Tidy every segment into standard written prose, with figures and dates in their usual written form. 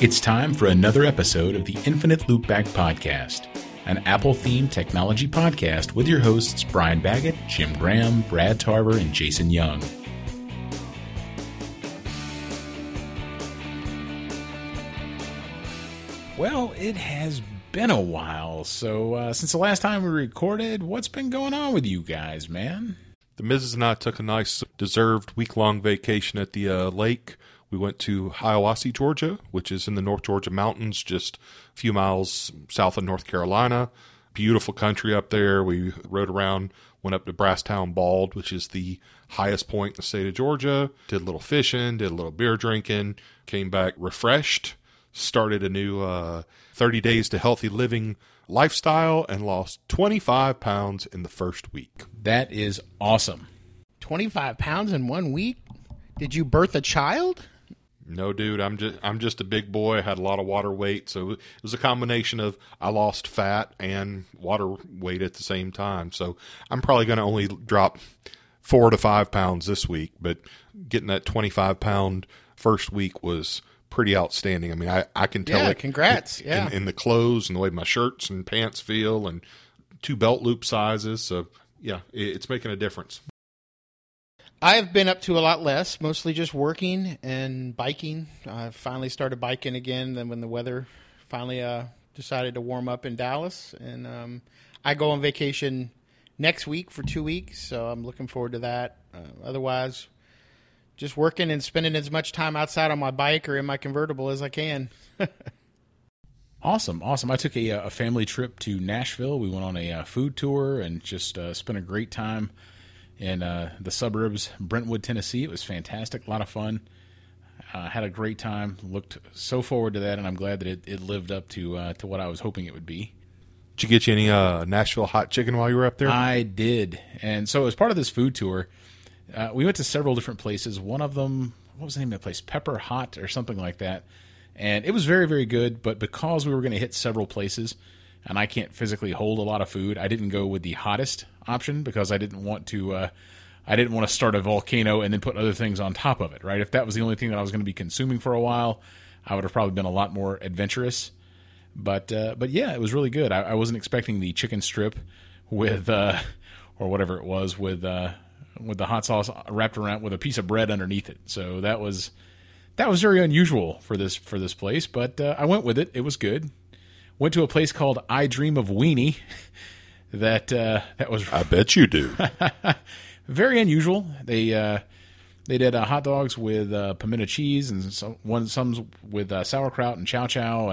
It's time for another episode of the Infinite Loopback Podcast, an Apple-themed technology podcast with your hosts Brian Baggett, Jim Graham, Brad Tarver, and Jason Young. Well, it has been a while, so since the last time we recorded, what's been going on with you guys, man? The Mrs. and I took a nice, deserved week-long vacation at the lake. We went to Hiawassee, Georgia, which is in the North Georgia mountains, just a few miles south of North Carolina. Beautiful country up there. We rode around, went up to Brasstown Bald, which is the highest point in the state of Georgia. Did a little fishing, did a little beer drinking, came back refreshed, started a new 30 Days to Healthy Living lifestyle, and lost 25 pounds in the first week. That is awesome. 25 pounds in 1 week? Did you birth a child? No, dude, I'm just a big boy. I had a lot of water weight, so it was a combination of I lost fat and water weight at the same time. So I'm probably going to only drop 4 to 5 pounds this week, but getting that 25-pound first week was pretty outstanding. I mean, I can tell it. Congrats. In the clothes and the way my shirts and pants feel, and 2 belt loop sizes. So yeah, it's making a difference. I've been up to a lot less, mostly just working and biking. I finally started biking again then when the weather finally decided to warm up in Dallas. And I go on vacation next week for 2 weeks, so I'm looking forward to that. Otherwise, just working and spending as much time outside on my bike or in my convertible as I can. Awesome. I took a family trip to Nashville. We went on a food tour and just spent a great time in the suburbs, Brentwood, Tennessee. It was fantastic, a lot of fun. Had a great time. Looked so forward to that, and I'm glad that it lived up to what I was hoping it would be. Did you get you any Nashville hot chicken while you were up there? I did. And so as part of this food tour, we went to several different places. One of them, what was the name of that place? Pepper Hot or something like that. And it was very, very good, but because we were going to hit several places, and I can't physically hold a lot of food, I didn't go with the hottest option because I didn't want to start a volcano and then put other things on top of it, right? If that was the only thing that I was going to be consuming for a while, I would have probably been a lot more adventurous. But yeah, it was really good. I wasn't expecting the chicken strip with or whatever it was with the hot sauce wrapped around with a piece of bread underneath it. So that was very unusual for this place, but I went with it. It was good. Went to a place called I Dream of Weenie. That was. I bet you do. Very unusual. They did hot dogs with pimento cheese and some with sauerkraut and chow chow,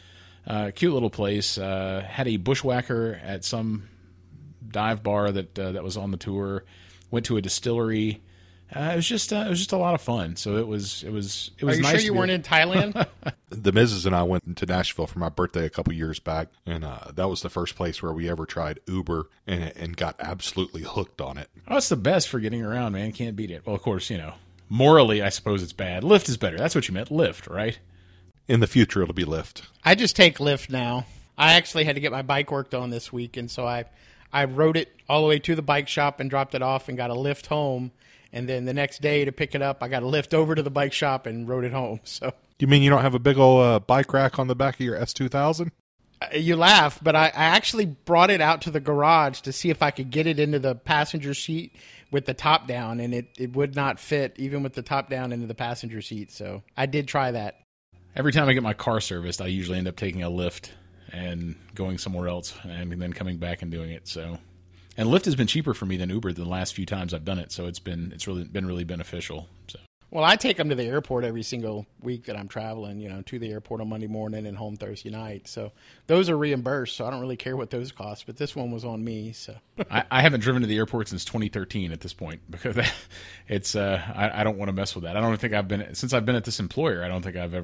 and cute little place. Had a bushwhacker at some dive bar that was on the tour. Went to a distillery. It was just a lot of fun. So it was Are you nice. Sure you weren't in Thailand? The Mrs. and I went to Nashville for my birthday a couple years back, and that was the first place where we ever tried Uber and got absolutely hooked on it. Oh, it's the best for getting around, man. Can't beat it. Well, of course, morally, I suppose it's bad. Lyft is better. That's what you meant, Lyft, right? In the future, it'll be Lyft. I just take Lyft now. I actually had to get my bike worked on this week, and so I rode it all the way to the bike shop and dropped it off and got a Lyft home. And then the next day to pick it up, I got a lift over to the bike shop and rode it home. So, you mean you don't have a big old bike rack on the back of your S2000? You laugh, but I actually brought it out to the garage to see if I could get it into the passenger seat with the top down, and it would not fit even with the top down into the passenger seat. So I did try that. Every time I get my car serviced, I usually end up taking a Lyft and going somewhere else and then coming back and doing it. So. And Lyft has been cheaper for me than Uber the last few times I've done it, so it's really been beneficial. So. Well, I take them to the airport every single week that I'm traveling, to the airport on Monday morning and home Thursday night. So those are reimbursed, so I don't really care what those cost, but this one was on me. So I haven't driven to the airport since 2013 at this point because it's I don't want to mess with that. I don't think since I've been at this employer. I don't think I've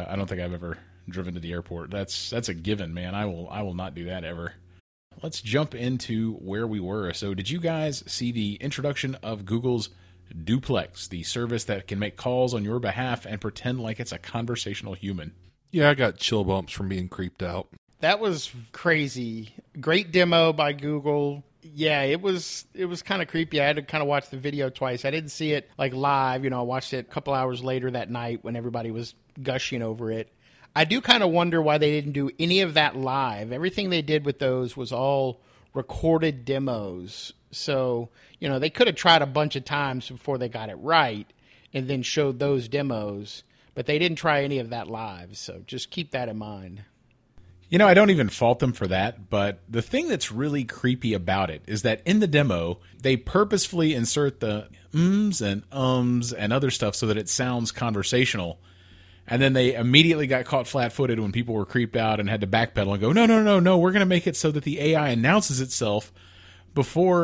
ever driven to the airport. That's a given, man. I will not do that ever. Let's jump into where we were. So did you guys see the introduction of Google's Duplex, the service that can make calls on your behalf and pretend like it's a conversational human? Yeah, I got chill bumps from being creeped out. That was crazy. Great demo by Google. Yeah, it was kind of creepy. I had to kind of watch the video twice. I didn't see it like live. I watched it a couple hours later that night when everybody was gushing over it. I do kind of wonder why they didn't do any of that live. Everything they did with those was all recorded demos. So, they could have tried a bunch of times before they got it right and then showed those demos, but they didn't try any of that live. So just keep that in mind. I don't even fault them for that, but the thing that's really creepy about it is that in the demo, they purposefully insert the ums and and other stuff so that it sounds conversational. And then they immediately got caught flat-footed when people were creeped out and had to backpedal and go, no, we're going to make it so that the AI announces itself before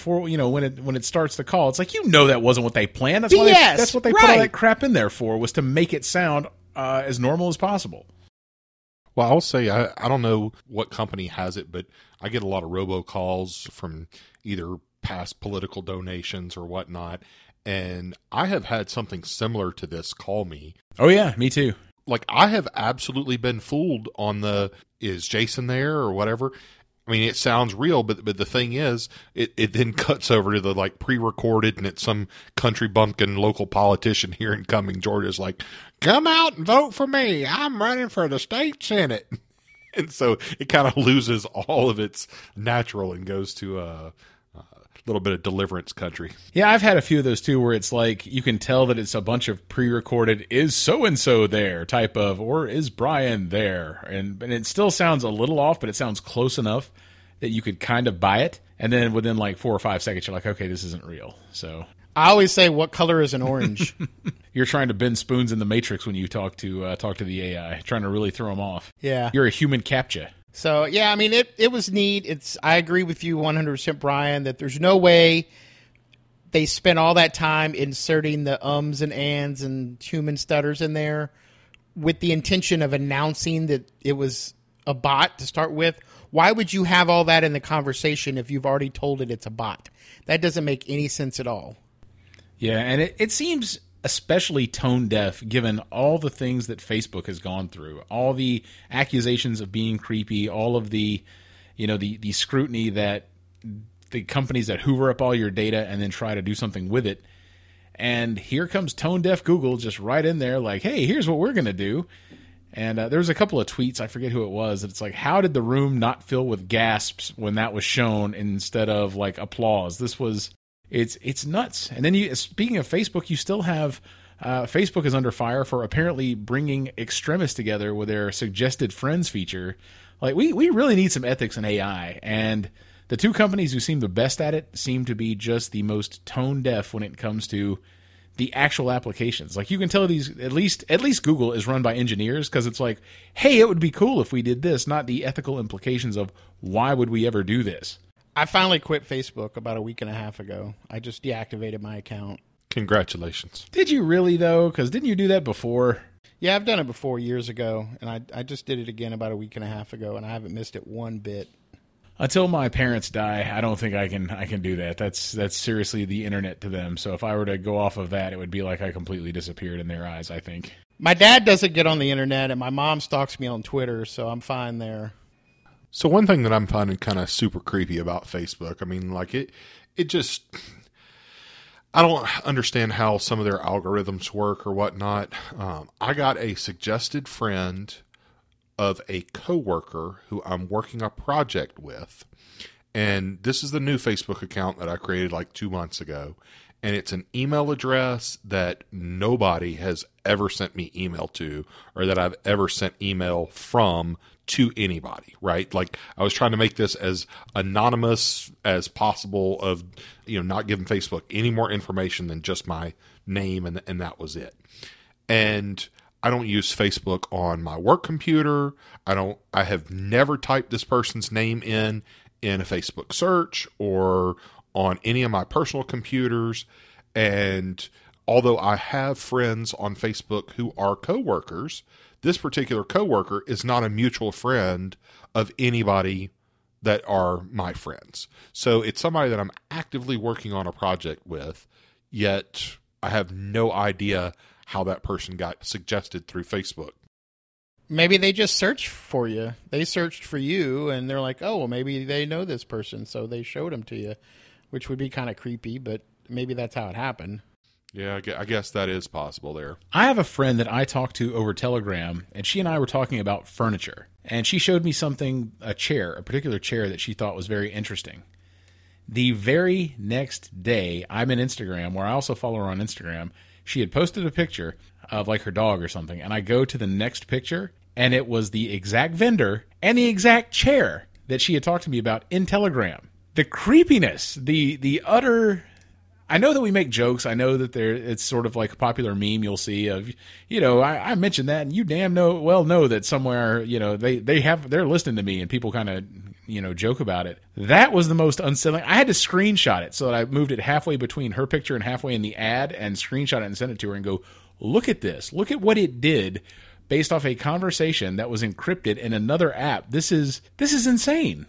when it starts the call. It's like, that wasn't what they planned. That's what they put all that crap in there for, was to make it sound as normal as possible. Well, I'll say, I don't know what company has it, but I get a lot of robocalls from either past political donations or whatnot, and I have had something similar to this call me. Oh, yeah, me too. Like, I have absolutely been fooled on is Jason there or whatever. I mean, it sounds real, but the thing is, it then cuts over to the pre-recorded, and it's some country bumpkin local politician here in Cumming, Georgia, is like, come out and vote for me. I'm running for the state senate. And so it kind of loses all of its natural and goes to a little bit of deliverance country. Yeah, I've had a few of those too, where it's like you can tell that it's a bunch of pre-recorded "is so-and-so there" type of, or "is Brian there?" And it still sounds a little off, but it sounds close enough that you could kind of buy it. And then within 4 or 5 seconds, you're like, okay, this isn't real. So I always say, what color is an orange? You're trying to bend spoons in the Matrix when you talk to the AI, trying to really throw them off. Yeah. You're a human captcha. So, yeah, I mean, it was neat. I agree with you 100%, Brian, that there's no way they spent all that time inserting the ums and ands and human stutters in there with the intention of announcing that it was a bot to start with. Why would you have all that in the conversation if you've already told it it's a bot? That doesn't make any sense at all. Yeah, and it seems especially tone deaf given all the things that Facebook has gone through, all the accusations of being creepy, all of the scrutiny that the companies that hoover up all your data and then try to do something with it. And here comes tone deaf Google just right in there like, hey, here's what we're going to do. And there was a couple of tweets, I forget who it was, that it's like, how did the room not fill with gasps when that was shown instead of applause? It's nuts. And then speaking of Facebook, you still have Facebook is under fire for apparently bringing extremists together with their suggested friends feature. We really need some ethics in AI. And the two companies who seem the best at it seem to be just the most tone deaf when it comes to the actual applications. You can tell these, at least Google is run by engineers, because it's like, hey, it would be cool if we did this, not the ethical implications of why would we ever do this. I finally quit Facebook about a week and a half ago. I just deactivated my account. Congratulations. Did you really, though? Because didn't you do that before? Yeah, I've done it before years ago, and I just did it again about a week and a half ago, and I haven't missed it one bit. Until my parents die, I don't think I can do that. That's seriously the internet to them. So if I were to go off of that, it would be like I completely disappeared in their eyes, I think. My dad doesn't get on the internet, and my mom stalks me on Twitter, so I'm fine there. So one thing that I'm finding kind of super creepy about Facebook, I mean, it just, I don't understand how some of their algorithms work or whatnot. I got a suggested friend of a coworker who I'm working a project with, and this is the new Facebook account that I created 2 months ago, and it's an email address that nobody has ever sent me email to, or that I've ever sent email from to anybody, right? I was trying to make this as anonymous as possible, of not giving Facebook any more information than just my name, and that was it. And I don't use Facebook on my work computer. I have never typed this person's name in a Facebook search or on any of my personal computers. And although I have friends on Facebook who are coworkers, this particular coworker is not a mutual friend of anybody that are my friends. So it's somebody that I'm actively working on a project with, yet I have no idea how that person got suggested through Facebook. Maybe they just searched for you. They searched for you, and they're like, oh, well, maybe they know this person, so they showed them to you, which would be kind of creepy, but maybe that's how it happened. Yeah, I guess that is possible there. I have a friend that I talked to over Telegram, and she and I were talking about furniture. And she showed me something, a particular chair that she thought was very interesting. The very next day, I'm in Instagram, where I also follow her on Instagram. She had posted a picture of like her dog or something, and I go to the next picture, and it was the exact vendor and the exact chair that she had talked to me about in Telegram. The creepiness, the utter... I know that we make jokes. I know that it's sort of like a popular meme you'll see of, I mentioned that, and you damn know that somewhere, they're listening to me, and people kind of, joke about it. That was the most unsettling. I had to screenshot it so that I moved it halfway between her picture and halfway in the ad, and screenshot it and send it to her and go, look at this. Look at what it did based off a conversation that was encrypted in another app. This is insane.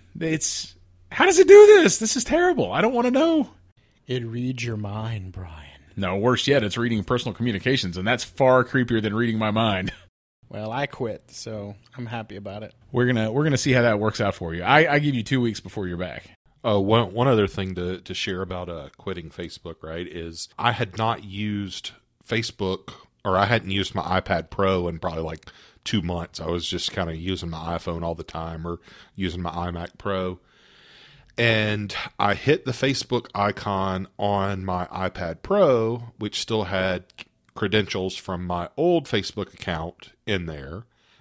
How does it do this? This is terrible. I don't want to know. It reads your mind, Brian. No, worse yet, it's reading personal communications, and that's far creepier than reading my mind. Well, I quit, so I'm happy about it. We're gonna see how that works out for you. I give you 2 weeks before you're back. Oh, one other thing to share about quitting Facebook, right, is I had not used Facebook, or I hadn't used my iPad Pro in probably like 2 months. I was just kind of using my iPhone all the time or using my iMac Pro. And I hit the Facebook icon on my iPad Pro, which still had credentials from my old Facebook account in there.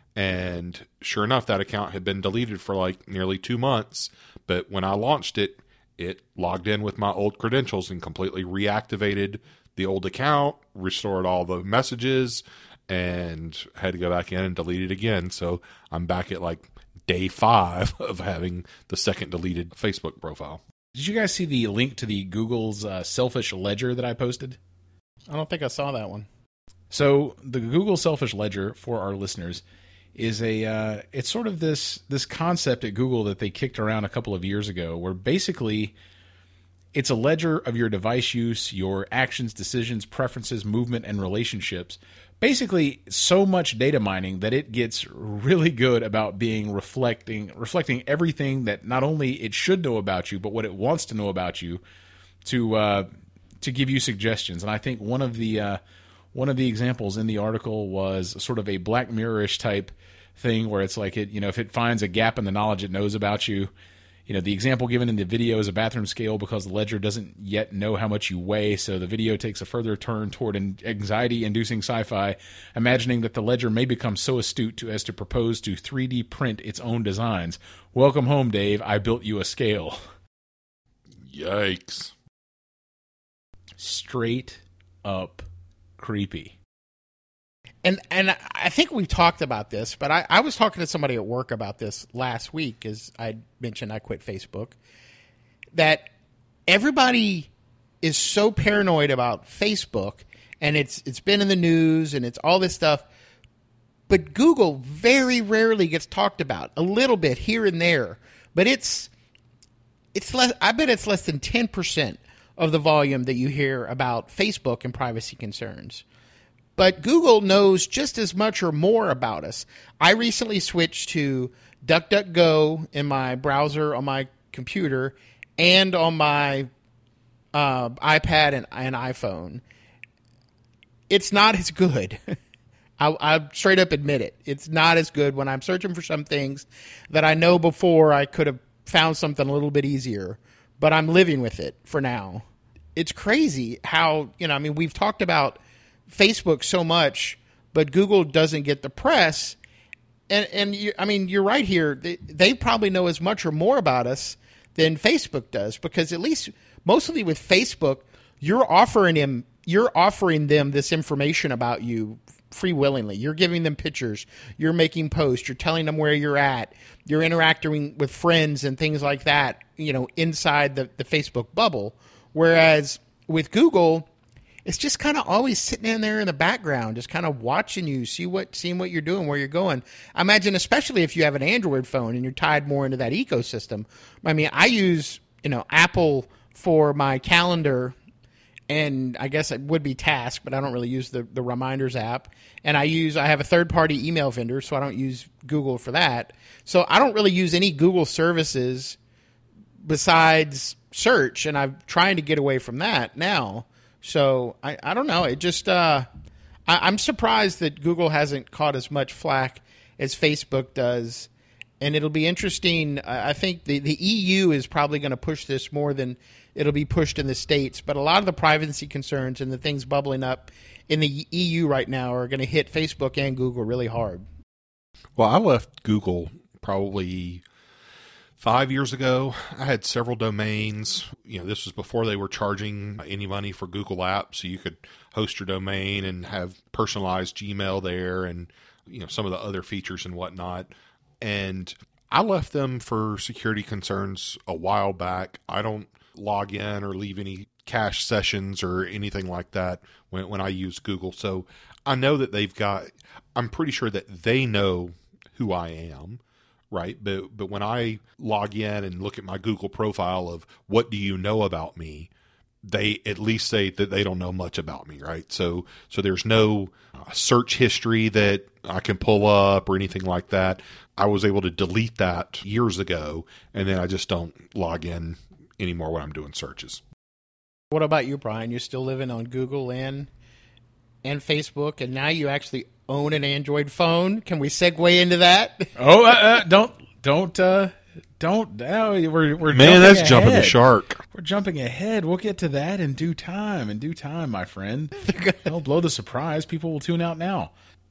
And sure enough, that account had been deleted for like nearly 2 months. But when I launched it, it logged in with my old credentials and completely reactivated the old account, restored all the messages, and had to go back in and delete it again. So I'm back at like day 5 of having the second deleted Facebook profile. Did you guys see the link to the Google's Selfish Ledger that I posted? I don't think I saw that one. So the Google Selfish Ledger, for our listeners, is it's sort of this concept at Google that they kicked around a couple of years ago, where basically it's a ledger of your device use, your actions, decisions, preferences, movement, and relationships. Basically, so much data mining that it gets really good about being reflecting everything that not only it should know about you, but what it wants to know about you to give you suggestions. And I think one of the examples in the article was sort of a Black Mirror-ish type thing where it's like if it finds a gap in the knowledge it knows about you. The example given in the video is a bathroom scale because the ledger doesn't yet know how much you weigh, so the video takes a further turn toward an anxiety-inducing sci-fi, imagining that the ledger may become so astute as to propose to 3D print its own designs. Welcome home, Dave. I built you a scale. Yikes. Straight up creepy. And I think we talked about this, but I was talking to somebody at work about this last week, as I mentioned I quit Facebook, that everybody is so paranoid about Facebook, and it's been in the news, and it's all this stuff, but Google very rarely gets talked about, a little bit here and there, but it's less. I bet it's less than 10% of the volume that you hear about Facebook and privacy concerns. But Google knows just as much or more about us. I recently switched to DuckDuckGo in my browser on my computer and on my iPad and iPhone. It's not as good. I'll straight up admit it. It's not as good when I'm searching for some things that I know before I could have found something a little bit easier. But I'm living with it for now. It's crazy how, we've talked about Facebook so much, but Google doesn't get the press. And you're right here. They probably know as much or more about us than Facebook does, because at least mostly with Facebook, you're offering them this information about you free willingly. You're giving them pictures. You're making posts. You're telling them where you're at. You're interacting with friends and things like that, inside the Facebook bubble. Whereas with Google, it's just kind of always sitting in there in the background, just kind of watching you, seeing what you're doing, where you're going. I imagine, especially if you have an Android phone and you're tied more into that ecosystem. I use, Apple for my calendar, and I guess it would be Task, but I don't really use the Reminders app. And I have a third-party email vendor, so I don't use Google for that. So I don't really use any Google services besides search, and I'm trying to get away from that now. So I don't know. It just I'm surprised that Google hasn't caught as much flack as Facebook does. And it'll be interesting. I think the EU is probably going to push this more than it'll be pushed in the States. But a lot of the privacy concerns and the things bubbling up in the EU right now are going to hit Facebook and Google really hard. Well, I left Google probably 5 years ago. I had several domains. This was before they were charging any money for Google Apps, so you could host your domain and have personalized Gmail there and some of the other features and whatnot. And I left them for security concerns a while back. I don't log in or leave any cache sessions or anything like that when I use Google. So I know that I'm pretty sure that they know who I am, right? But when I log in and look at my Google profile of what do you know about me, they at least say that they don't know much about me, right? So there's no search history that I can pull up or anything like that. I was able to delete that years ago, and then I just don't log in anymore when I'm doing searches. What about you, Brian? You're still living on Google and Facebook, and now you actually own an Android phone. Can we segue into that? Oh, don't. We're man, that's ahead. Jumping the shark. We're jumping ahead. We'll get to that in due time. My friend. Don't blow the surprise. People will tune out now.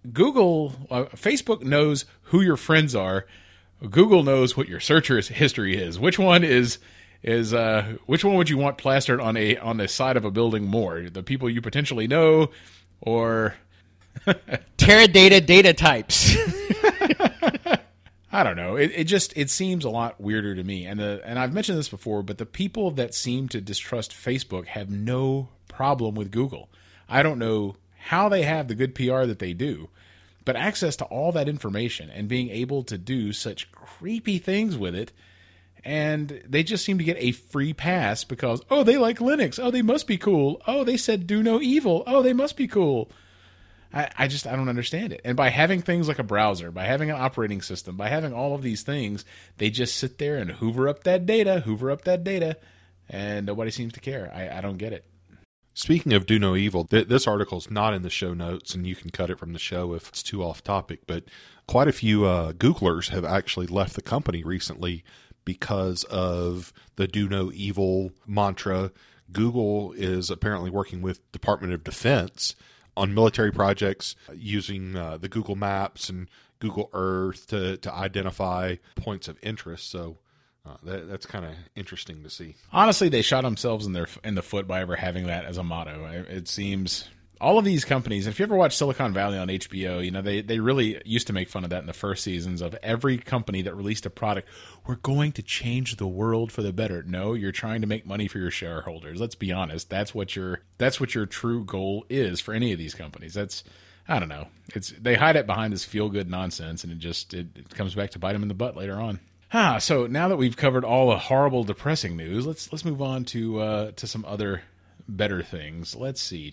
Facebook knows who your friends are. Google knows what your search history is. Which one which one would you want plastered on the side of a building more? The people you potentially know, or Teradata data types. I don't know. It seems a lot weirder to me. And I've mentioned this before, but the people that seem to distrust Facebook have no problem with Google. I don't know how they have the good PR that they do, but access to all that information and being able to do such creepy things with it, and they just seem to get a free pass because, oh, they like Linux. Oh, they must be cool. Oh, they said do no evil. Oh, they must be cool. I don't understand it. And by having things like a browser, by having an operating system, by having all of these things, they just sit there and hoover up that data, and nobody seems to care. I don't get it. Speaking of do no evil, this article is not in the show notes, and you can cut it from the show if it's too off topic, but quite a few Googlers have actually left the company recently because of the do no evil mantra. Google is apparently working with Department of Defense on military projects using the Google Maps and Google Earth to identify points of interest. So that's kind of interesting to see. Honestly, they shot themselves in the foot by ever having that as a motto. It seems all of these companies, if you ever watch Silicon Valley on HBO, they really used to make fun of that in the first seasons of every company that released a product. We're going to change the world for the better. No, you're trying to make money for your shareholders. Let's be honest. That's what your true goal is for any of these companies. I don't know. They hide it behind this feel good nonsense, and it comes back to bite them in the butt later on. So now that we've covered all the horrible, depressing news, let's move on to some other better things. Let's see.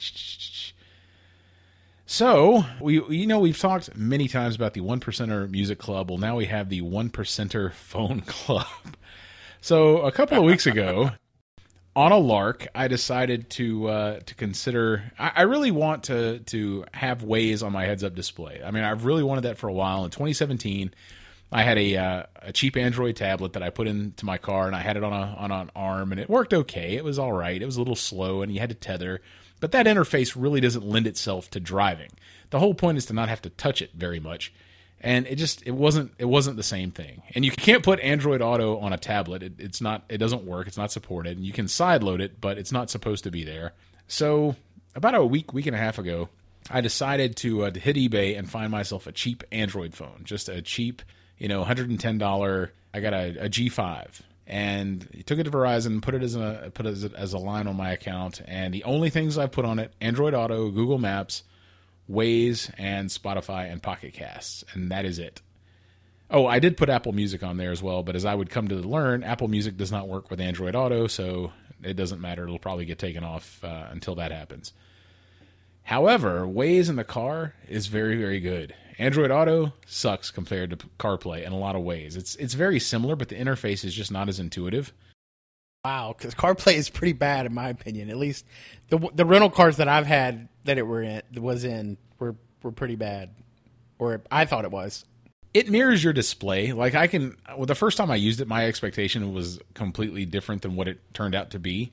So we've talked many times about the 1%er Music Club. Well, now we have the 1%er Phone Club. So a couple of weeks ago, on a lark, I decided to consider. I really want to have Waze on my heads-up display. I mean, I've really wanted that for a while. In 2017. I had a cheap Android tablet that I put into my car, and I had it on an arm, and it worked okay. It was all right. It was a little slow, and you had to tether. But that interface really doesn't lend itself to driving. The whole point is to not have to touch it very much. And it wasn't the same thing. And you can't put Android Auto on a tablet. It doesn't work. It's not supported. And you can sideload it, but it's not supposed to be there. So about a week and a half ago, I decided to hit eBay and find myself a cheap Android phone, just a cheap, $110. I got a G5, and took it to Verizon, put it as a line on my account, and the only things I put on it: Android Auto, Google Maps, Waze, and Spotify and Pocket Casts, and that is it. Oh, I did put Apple Music on there as well, but as I would come to learn, Apple Music does not work with Android Auto, so it doesn't matter. It'll probably get taken off until that happens. However, Waze in the car is very, very good. Android Auto sucks compared to CarPlay in a lot of ways. It's very similar, but the interface is just not as intuitive. Wow, because CarPlay is pretty bad in my opinion. At least the rental cars that I've had that it was in were pretty bad, or I thought it was. It mirrors your display. Like the first time I used it, my expectation was completely different than what it turned out to be.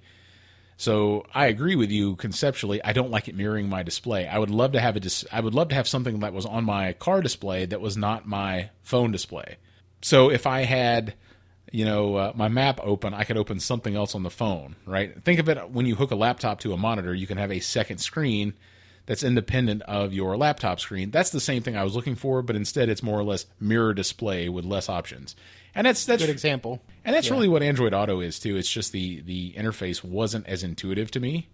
So I agree with you conceptually. I don't like it mirroring my display. I would love to have something that was on my car display that was not my phone display. So if I had, my map open, I could open something else on the phone, right? Think of it when you hook a laptop to a monitor, you can have a second screen that's independent of your laptop screen. That's the same thing I was looking for, but instead it's more or less mirror display with less options. And that's good example. And that's really what Android Auto is too. It's just the interface wasn't as intuitive to me.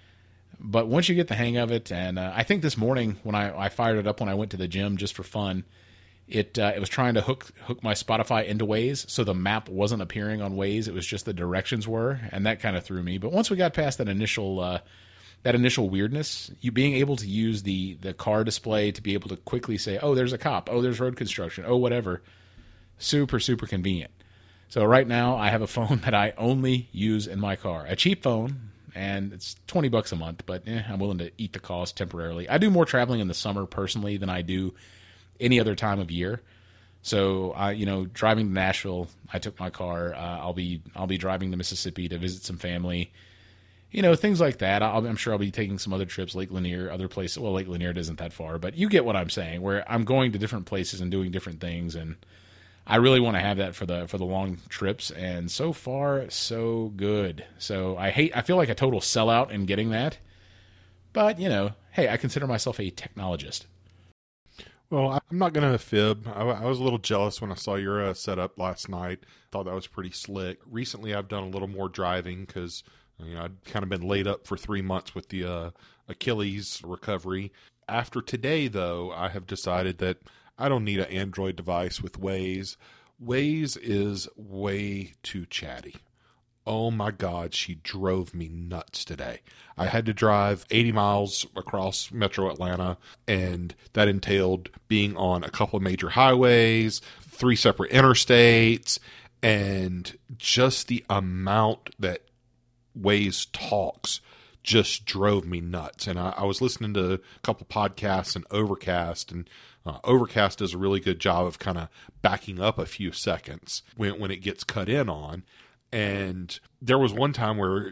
But once you get the hang of it, and I think this morning when I fired it up when I went to the gym just for fun, it was trying to hook my Spotify into Waze, so the map wasn't appearing on Waze. It was just the directions were, and that kind of threw me. But once we got past that initial weirdness, you being able to use the car display to be able to quickly say, oh, there's a cop, oh, there's road construction, oh, whatever, super, super convenient. So right now I have a phone that I only use in my car, a cheap phone, and it's $20 a month, but I'm willing to eat the cost temporarily. I do more traveling in the summer personally than I do any other time of year. So driving to Nashville, I took my car. I'll be driving to Mississippi to visit some family. Things like that. I'm sure I'll be taking some other trips, Lake Lanier, other places. Well, Lake Lanier isn't that far, but you get what I'm saying, where I'm going to different places and doing different things, and I really want to have that for the long trips, and so far, so good. So I feel like a total sellout in getting that, but, hey, I consider myself a technologist. Well, I'm not going to fib. I was a little jealous when I saw your setup last night. Thought that was pretty slick. Recently, I've done a little more driving because I'd kind of been laid up for 3 months with the Achilles recovery. After today, though, I have decided that I don't need an Android device with Waze. Waze is way too chatty. Oh my God, she drove me nuts today. I had to drive 80 miles across Metro Atlanta, and that entailed being on a couple of major highways, 3 separate interstates, and just the amount that Waze talks just drove me nuts. And I was listening to a couple podcasts and Overcast, and Overcast does a really good job of kind of backing up a few seconds when it gets cut in on. And there was one time where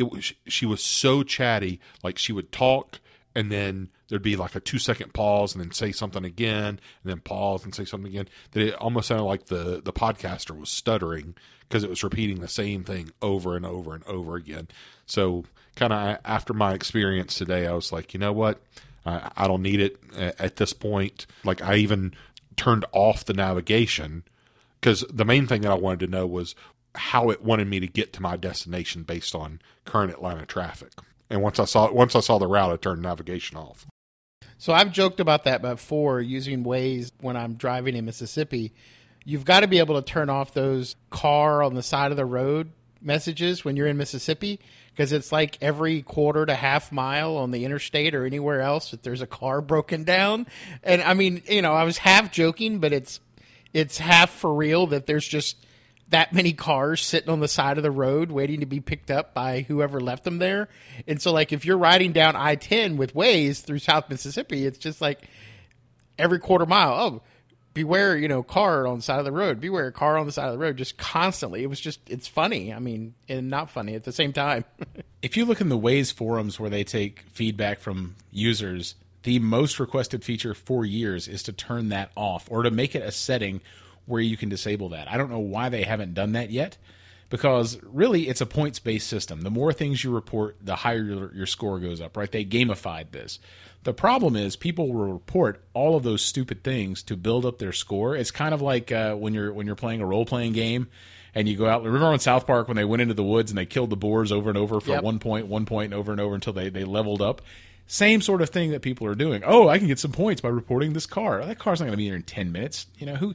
she was so chatty, like she would talk and then there'd be like a 2-second pause and then say something again and then pause and say something again, that it almost sounded like the podcaster was stuttering because it was repeating the same thing over and over and over again. So kind of after my experience today, I was like, you know what? I don't need it at this point. Like I even turned off the navigation because the main thing that I wanted to know was how it wanted me to get to my destination based on current Atlanta traffic. And once I saw the route, I turned navigation off. So I've joked about that before, using Waze when I'm driving in Mississippi. You've got to be able to turn off those car on the side of the road messages when you're in Mississippi, because it's like every quarter to half mile on the interstate or anywhere else that there's a car broken down. And I mean, I was half joking, but it's half for real that there's just that many cars sitting on the side of the road waiting to be picked up by whoever left them there. And so like if you're riding down I-10 with Waze through South Mississippi, it's just like every quarter mile, oh, beware, car on the side of the road, beware, car on the side of the road, just constantly. It's funny. I mean, and not funny at the same time. If you look in the Waze forums where they take feedback from users, the most requested feature for years is to turn that off or to make it a setting where you can disable that. I don't know why they haven't done that yet, because really it's a points-based system. The more things you report, the higher your score goes up, right? They gamified this. The problem is people will report all of those stupid things to build up their score. It's kind of like when you're playing a role-playing game and you go out. Remember on South Park when they went into the woods and they killed the boars over and over for 1 point, over and over until they leveled up? Same sort of thing that people are doing. Oh, I can get some points by reporting this car. That car's not going to be here in 10 minutes. You know,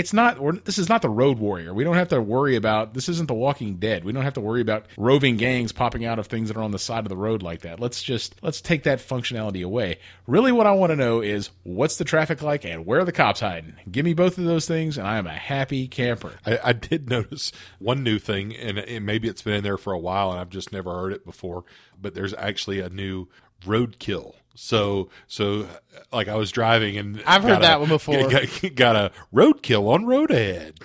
this is not the Road Warrior. We don't have to worry about, this isn't the Walking Dead. We don't have to worry about roving gangs popping out of things that are on the side of the road like that. Let's take that functionality away. Really what I want to know is, what's the traffic like and where are the cops hiding? Give me both of those things and I am a happy camper. I did notice one new thing, and maybe it's been in there for a while and I've just never heard it before, but there's actually a new roadkill. So like I was driving and I've heard that one before. Got a roadkill on Road Ahead.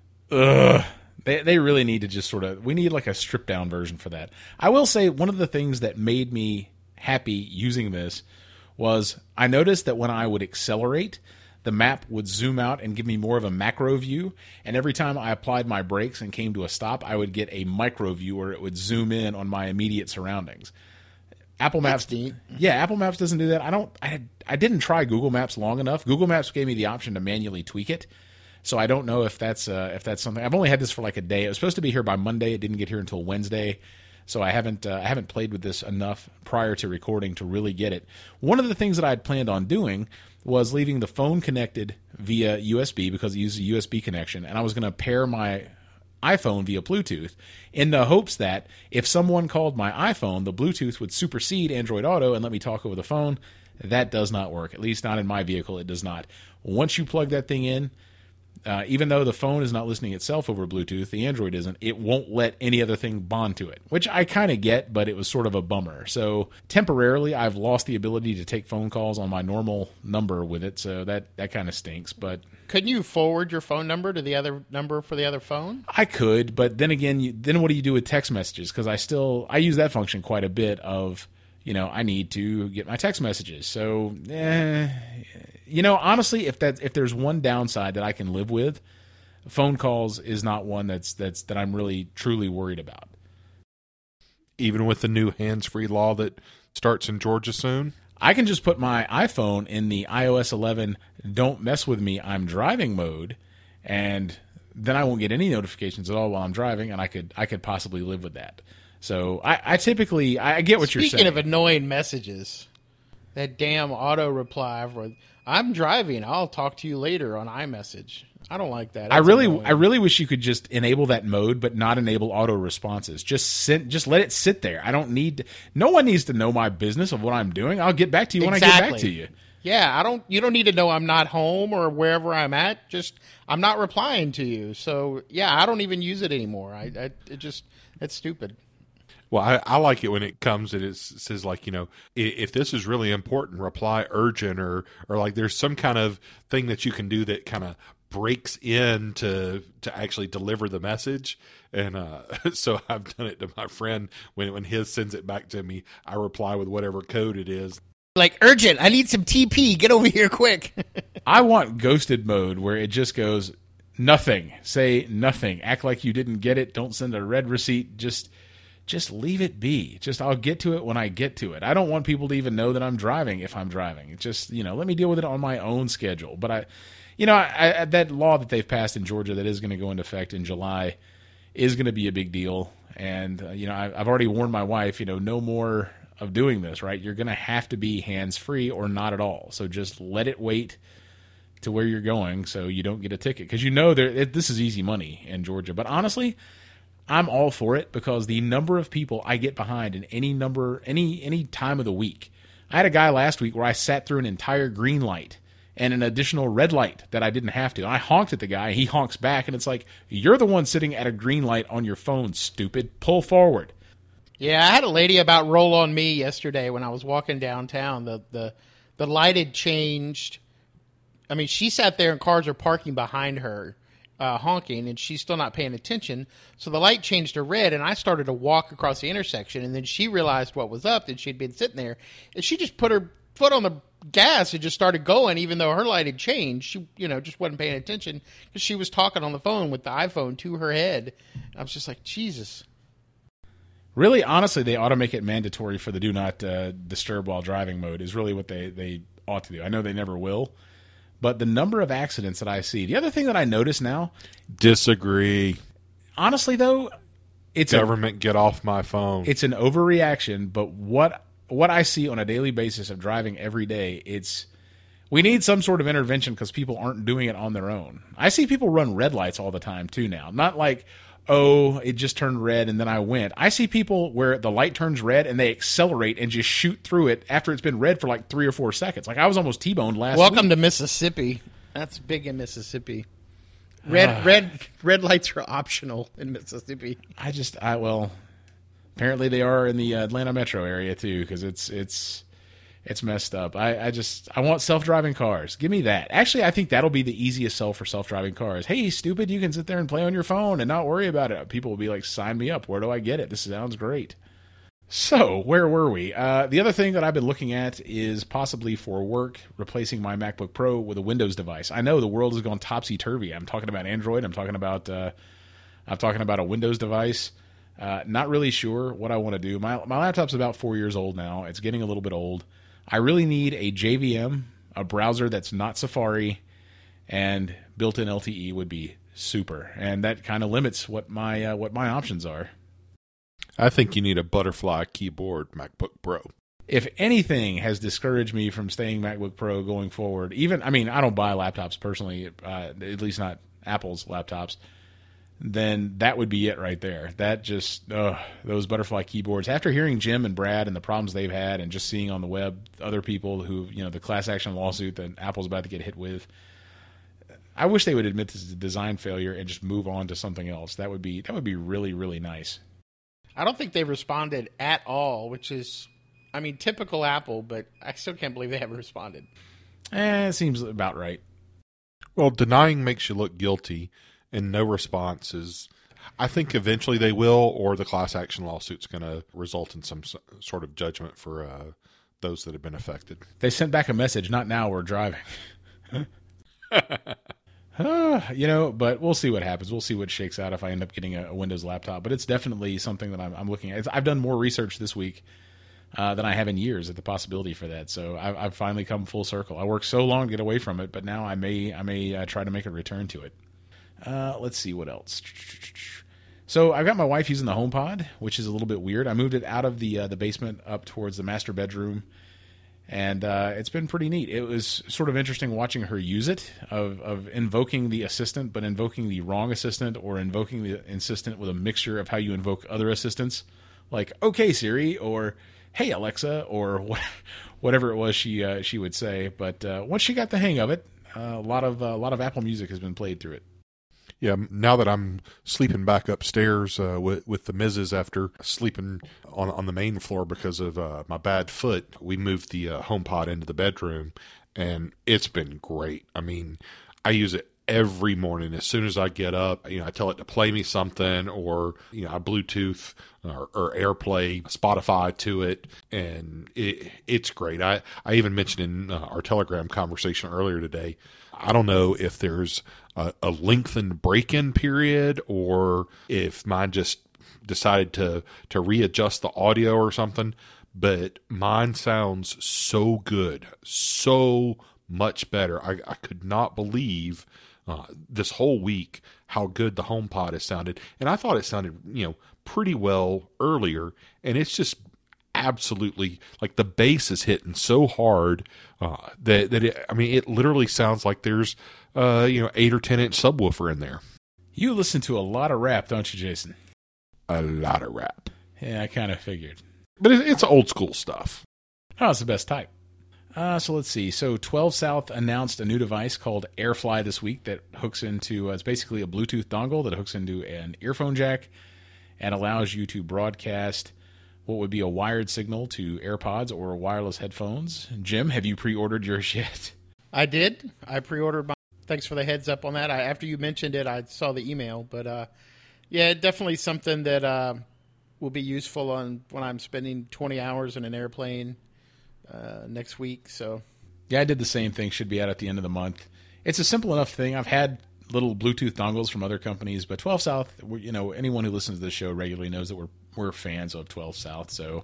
Ugh. They really need to just we need like a stripped down version for that. I will say one of the things that made me happy using this was I noticed that when I would accelerate, the map would zoom out and give me more of a macro view. And every time I applied my brakes and came to a stop, I would get a micro view where it would zoom in on my immediate surroundings. Apple Maps, Apple Maps doesn't do that. I didn't try Google Maps long enough. Google Maps gave me the option to manually tweak it, so I don't know if that's something. I've only had this for like a day. It was supposed to be here by Monday. It didn't get here until Wednesday, so I haven't played with this enough prior to recording to really get it. One of the things that I had planned on doing was leaving the phone connected via USB because it uses a USB connection, and I was going to pair my iPhone via Bluetooth in the hopes that if someone called my iPhone, the Bluetooth would supersede Android Auto and let me talk over the phone. That does not work. At least not in my vehicle, it does not. Once you plug that thing in, even though the phone is not listening itself over Bluetooth, the Android isn't, it won't let any other thing bond to it, which I kind of get, but it was sort of a bummer. So temporarily, I've lost the ability to take phone calls on my normal number with it, so that kind of stinks. But couldn't you forward your phone number to the other number for the other phone? I could, but then again, then what do you do with text messages? Because I use that function quite a bit of, I need to get my text messages. So, honestly, if there's one downside that I can live with, phone calls is not one that I'm really truly worried about. Even with the new hands-free law that starts in Georgia soon? I can just put my iPhone in the iOS 11 "Don't mess with me, I'm driving" mode, and then I won't get any notifications at all while I'm driving, and I could possibly live with that. So I typically get what you're saying. Speaking of annoying messages, that damn auto reply for "I'm driving, I'll talk to you later" on iMessage. I don't like that. I really wish you could just enable that mode, but not enable auto responses. Just let it sit there. No one needs to know my business of what I'm doing. I'll get back to you when I get back to you. Yeah, you don't need to know I'm not home or wherever I'm at. Just I'm not replying to you. So yeah, I don't even use it anymore. It's stupid. Well, I like it when it comes and it says like, if this is really important, reply urgent or like there's some kind of thing that you can do that kind of breaks in to actually deliver the message. And so I've done it to my friend when his sends it back to me, I reply with whatever code it is. Like, urgent, I need some TP, get over here quick. I want ghosted mode where it just goes, nothing, say nothing, act like you didn't get it, don't send a red receipt, just leave it be. I'll get to it when I get to it. I don't want people to even know that I'm driving if I'm driving. Just, let me deal with it on my own schedule. But that law that they've passed in Georgia that is going to go into effect in July is going to be a big deal. And, I've already warned my wife, no more of doing this, right? You're going to have to be hands-free or not at all. So just let it wait to where you're going so you don't get a ticket. Because this is easy money in Georgia. But honestly, I'm all for it because the number of people I get behind in any time of the week. I had a guy last week where I sat through an entire green light and an additional red light that I didn't have to. I honked at the guy, he honks back, and it's like, you're the one sitting at a green light on your phone, stupid. Pull forward. Yeah, I had a lady about roll on me yesterday when I was walking downtown. The light had changed. I mean, she sat there and cars are parking behind her, honking, and she's still not paying attention. So the light changed to red, and I started to walk across the intersection, and then she realized what was up, that she'd been sitting there, and she just put her foot on the gas and just started going, even though her light had changed. She, just wasn't paying attention because she was talking on the phone with the iPhone to her head. I was just like, Jesus. Really, honestly, they ought to make it mandatory for the do not disturb while driving mode is really what they ought to do. I know they never will, but the number of accidents that I see. The other thing that I notice now. Disagree. Honestly, though, it's government get off my phone. It's an overreaction, but what what I see on a daily basis of driving every day, we need some sort of intervention because people aren't doing it on their own. I see people run red lights all the time too now. Not like, oh, it just turned red and then I went. I see people where the light turns red and they accelerate and just shoot through it after it's been red for like 3 or 4 seconds. Like I was almost T-boned last week. Welcome to Mississippi. That's big in Mississippi. Red lights are optional in Mississippi. Well, apparently they are in the Atlanta metro area too, because it's messed up. I want self-driving cars. Give me that. Actually, I think that'll be the easiest sell for self-driving cars. Hey, stupid, you can sit there and play on your phone and not worry about it. People will be like, sign me up. Where do I get it? This sounds great. So, where were we? The other thing that I've been looking at is possibly for work, replacing my MacBook Pro with a Windows device. I know the world has gone topsy-turvy. I'm talking about Android. I'm talking about a Windows device. Not really sure what I want to do. My laptop's about 4 years old now. It's getting a little bit old. I really need a JVM, a browser that's not Safari, and built-in LTE would be super. And that kind of limits what my options are. I think you need a butterfly keyboard MacBook Pro. If anything has discouraged me from staying MacBook Pro going forward, I don't buy laptops personally, at least not Apple's laptops, then that would be it right there. That just, those butterfly keyboards. After hearing Jim and Brad and the problems they've had and just seeing on the web other people who, the class action lawsuit that Apple's about to get hit with, I wish they would admit this is a design failure and just move on to something else. That would be really, really nice. I don't think they've responded at all, which is, typical Apple, but I still can't believe they haven't responded. It seems about right. Well, denying makes you look guilty, and no response is... I think eventually they will, or the class action lawsuit's going to result in some sort of judgment for those that have been affected. They sent back a message, not now, we're driving. But we'll see what happens. We'll see what shakes out if I end up getting a Windows laptop. But it's definitely something that I'm looking at. I've done more research this week than I have in years at the possibility for that. So I've finally come full circle. I worked so long to get away from it, but now I may try to make a return to it. Let's see what else. So I've got my wife using the HomePod, which is a little bit weird. I moved it out of the basement up towards the master bedroom. And it's been pretty neat. It was sort of interesting watching her use it, of invoking the assistant, but invoking the wrong assistant, or invoking the assistant with a mixture of how you invoke other assistants, like "Okay Siri" or "Hey Alexa" or whatever it was she would say. But once she got the hang of it, a lot of Apple Music has been played through it. Yeah, now that I'm sleeping back upstairs with the missus after sleeping on the main floor because of my bad foot, we moved the HomePod into the bedroom, and it's been great. I use it every morning. As soon as I get up, I tell it to play me something, or I Bluetooth or AirPlay Spotify to it, and it's great. I even mentioned in our Telegram conversation earlier today, I don't know if there's a lengthened break-in period, or if mine just decided to readjust the audio or something, but mine sounds so good, so much better. I could not believe this whole week how good the HomePod has sounded, and I thought it sounded pretty well earlier, and it's just absolutely, like, the bass is hitting so hard that it literally sounds like there's 8 or 10-inch subwoofer in there. You listen to a lot of rap, don't you, Jason? A lot of rap. Yeah, I kind of figured. But it's old school stuff. Oh, it's the best type. So let's see. So 12 South announced a new device called AirFly this week that hooks into, it's basically a Bluetooth dongle that hooks into an earphone jack and allows you to broadcast what would be a wired signal to AirPods or wireless headphones. Jim, have you pre-ordered yours yet? I did. I pre-ordered mine. Thanks for the heads up on that. After you mentioned it, I saw the email. But, definitely something that will be useful when I'm spending 20 hours in an airplane next week. So, yeah, I did the same thing. Should be out at the end of the month. It's a simple enough thing. I've had little Bluetooth dongles from other companies, but 12 South, anyone who listens to this show regularly knows that we're fans of 12 South. So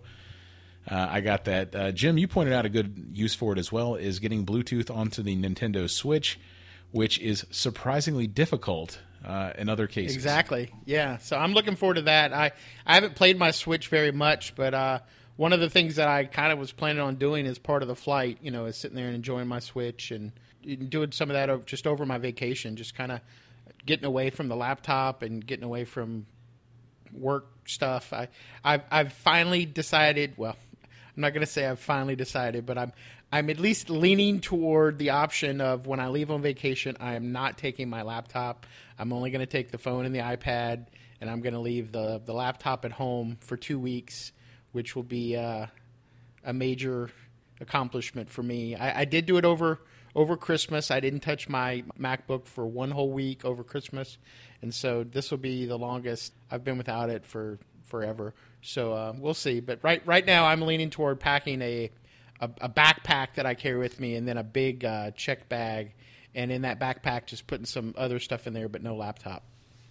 I got that. Jim, you pointed out a good use for it as well, is getting Bluetooth onto the Nintendo Switch, which is surprisingly difficult in other cases. Exactly. Yeah. So I'm looking forward to that. I haven't played my Switch very much, but one of the things that I kind of was planning on doing as part of the flight, is sitting there and enjoying my Switch and doing some of that just over my vacation, just kind of getting away from the laptop and getting away from work stuff. I've finally decided. Well, I'm not going to say I've finally decided, but I'm at least leaning toward the option of when I leave on vacation, I am not taking my laptop. I'm only going to take the phone and the iPad, and I'm going to leave the laptop at home for 2 weeks, which will be a major accomplishment for me. I did do it over Christmas. I didn't touch my MacBook for 1 whole week over Christmas, and so this will be the longest I've been without it for forever. So we'll see. But right now I'm leaning toward packing a backpack that I carry with me, and then a big check bag, and in that backpack just putting some other stuff in there, but no laptop.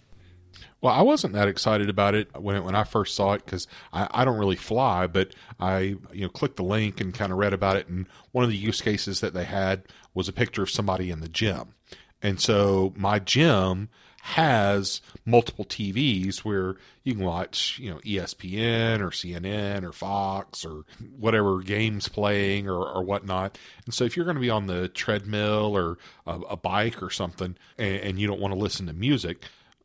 Well, I wasn't that excited about it when I first saw it because I don't really fly, but I clicked the link and kind of read about it, and one of the use cases that they had was a picture of somebody in the gym. And so my gym has multiple TVs where you can watch, ESPN or CNN or Fox or whatever games playing or whatnot. And so if you're going to be on the treadmill or a bike or something and you don't want to listen to music,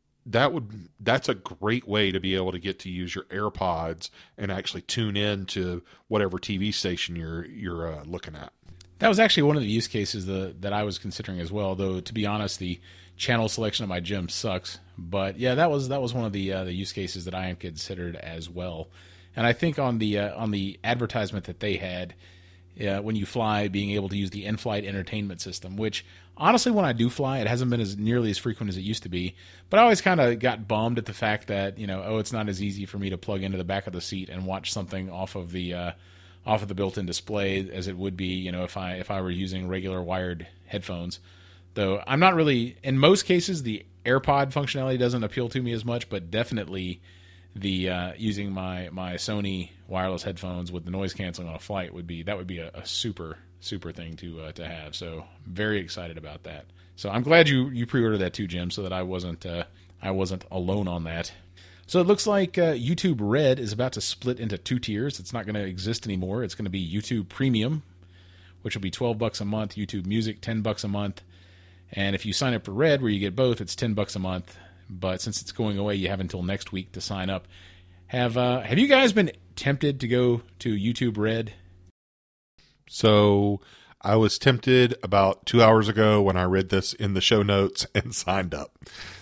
that's a great way to be able to get to use your AirPods and actually tune in to whatever TV station you're looking at. That was actually one of the use cases that I was considering as well, though, to be honest, the channel selection of my gym sucks. But yeah, that was one of the use cases that I had considered as well. And I think on the advertisement that they had, when you fly, being able to use the in-flight entertainment system, which honestly, when I do fly, it hasn't been nearly as frequent as it used to be. But I always kind of got bummed at the fact that it's not as easy for me to plug into the back of the seat and watch something off of the built-in display as it would be, if I were using regular wired headphones. Though I'm not really, in most cases, the AirPod functionality doesn't appeal to me as much, but definitely the using my Sony wireless headphones with the noise canceling on a flight would be a super thing to have. So very excited about that. So I'm glad you pre-ordered that too, Jim, so that I wasn't alone on that. So it looks like YouTube Red is about to split into 2 tiers. It's not going to exist anymore. It's going to be YouTube Premium, which will be $12 a month. YouTube Music, $10 a month. And if you sign up for Red, where you get both, it's $10 a month. But since it's going away, you have until next week to sign up. Have you guys been tempted to go to YouTube Red? So I was tempted about 2 hours ago when I read this in the show notes and signed up.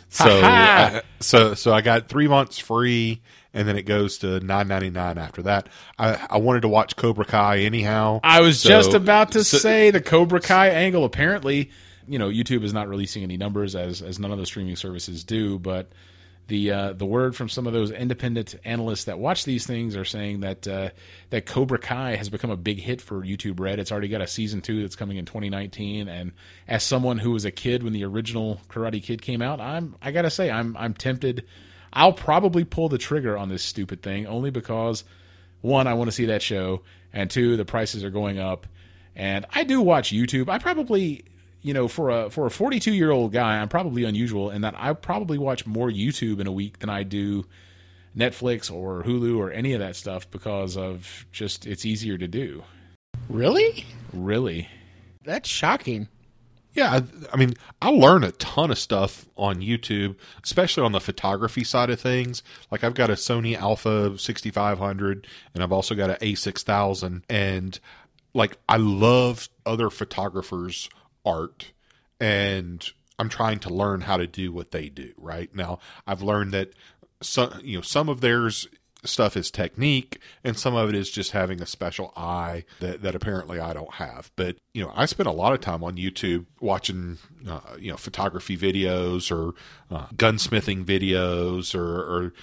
So so I got 3 months free, and then it goes to $9.99 after that. I wanted to watch Cobra Kai anyhow. I was just about to say the Cobra Kai angle. Apparently, YouTube is not releasing any numbers as none of the streaming services do, but the word from some of those independent analysts that watch these things are saying that Cobra Kai has become a big hit for YouTube Red. It's already got a season 2 that's coming in 2019, and as someone who was a kid when the original Karate Kid came out, I gotta say I'm tempted. I'll probably pull the trigger on this stupid thing only because 1, I want to see that show, and 2, the prices are going up, and I do watch YouTube. I probably, for a 42-year-old guy, I'm probably unusual in that I probably watch more YouTube in a week than I do Netflix or Hulu or any of that stuff because of just it's easier to do. Really? Really. That's shocking. Yeah, I mean, I learn a ton of stuff on YouTube, especially on the photography side of things. Like I've got a Sony Alpha 6500, and I've also got an A6000, and like I love other photographers' art, and I'm trying to learn how to do what they do. Right now, I've learned that some of theirs stuff is technique, and some of it is just having a special eye that apparently I don't have. But I spend a lot of time on YouTube watching photography videos or gunsmithing videos or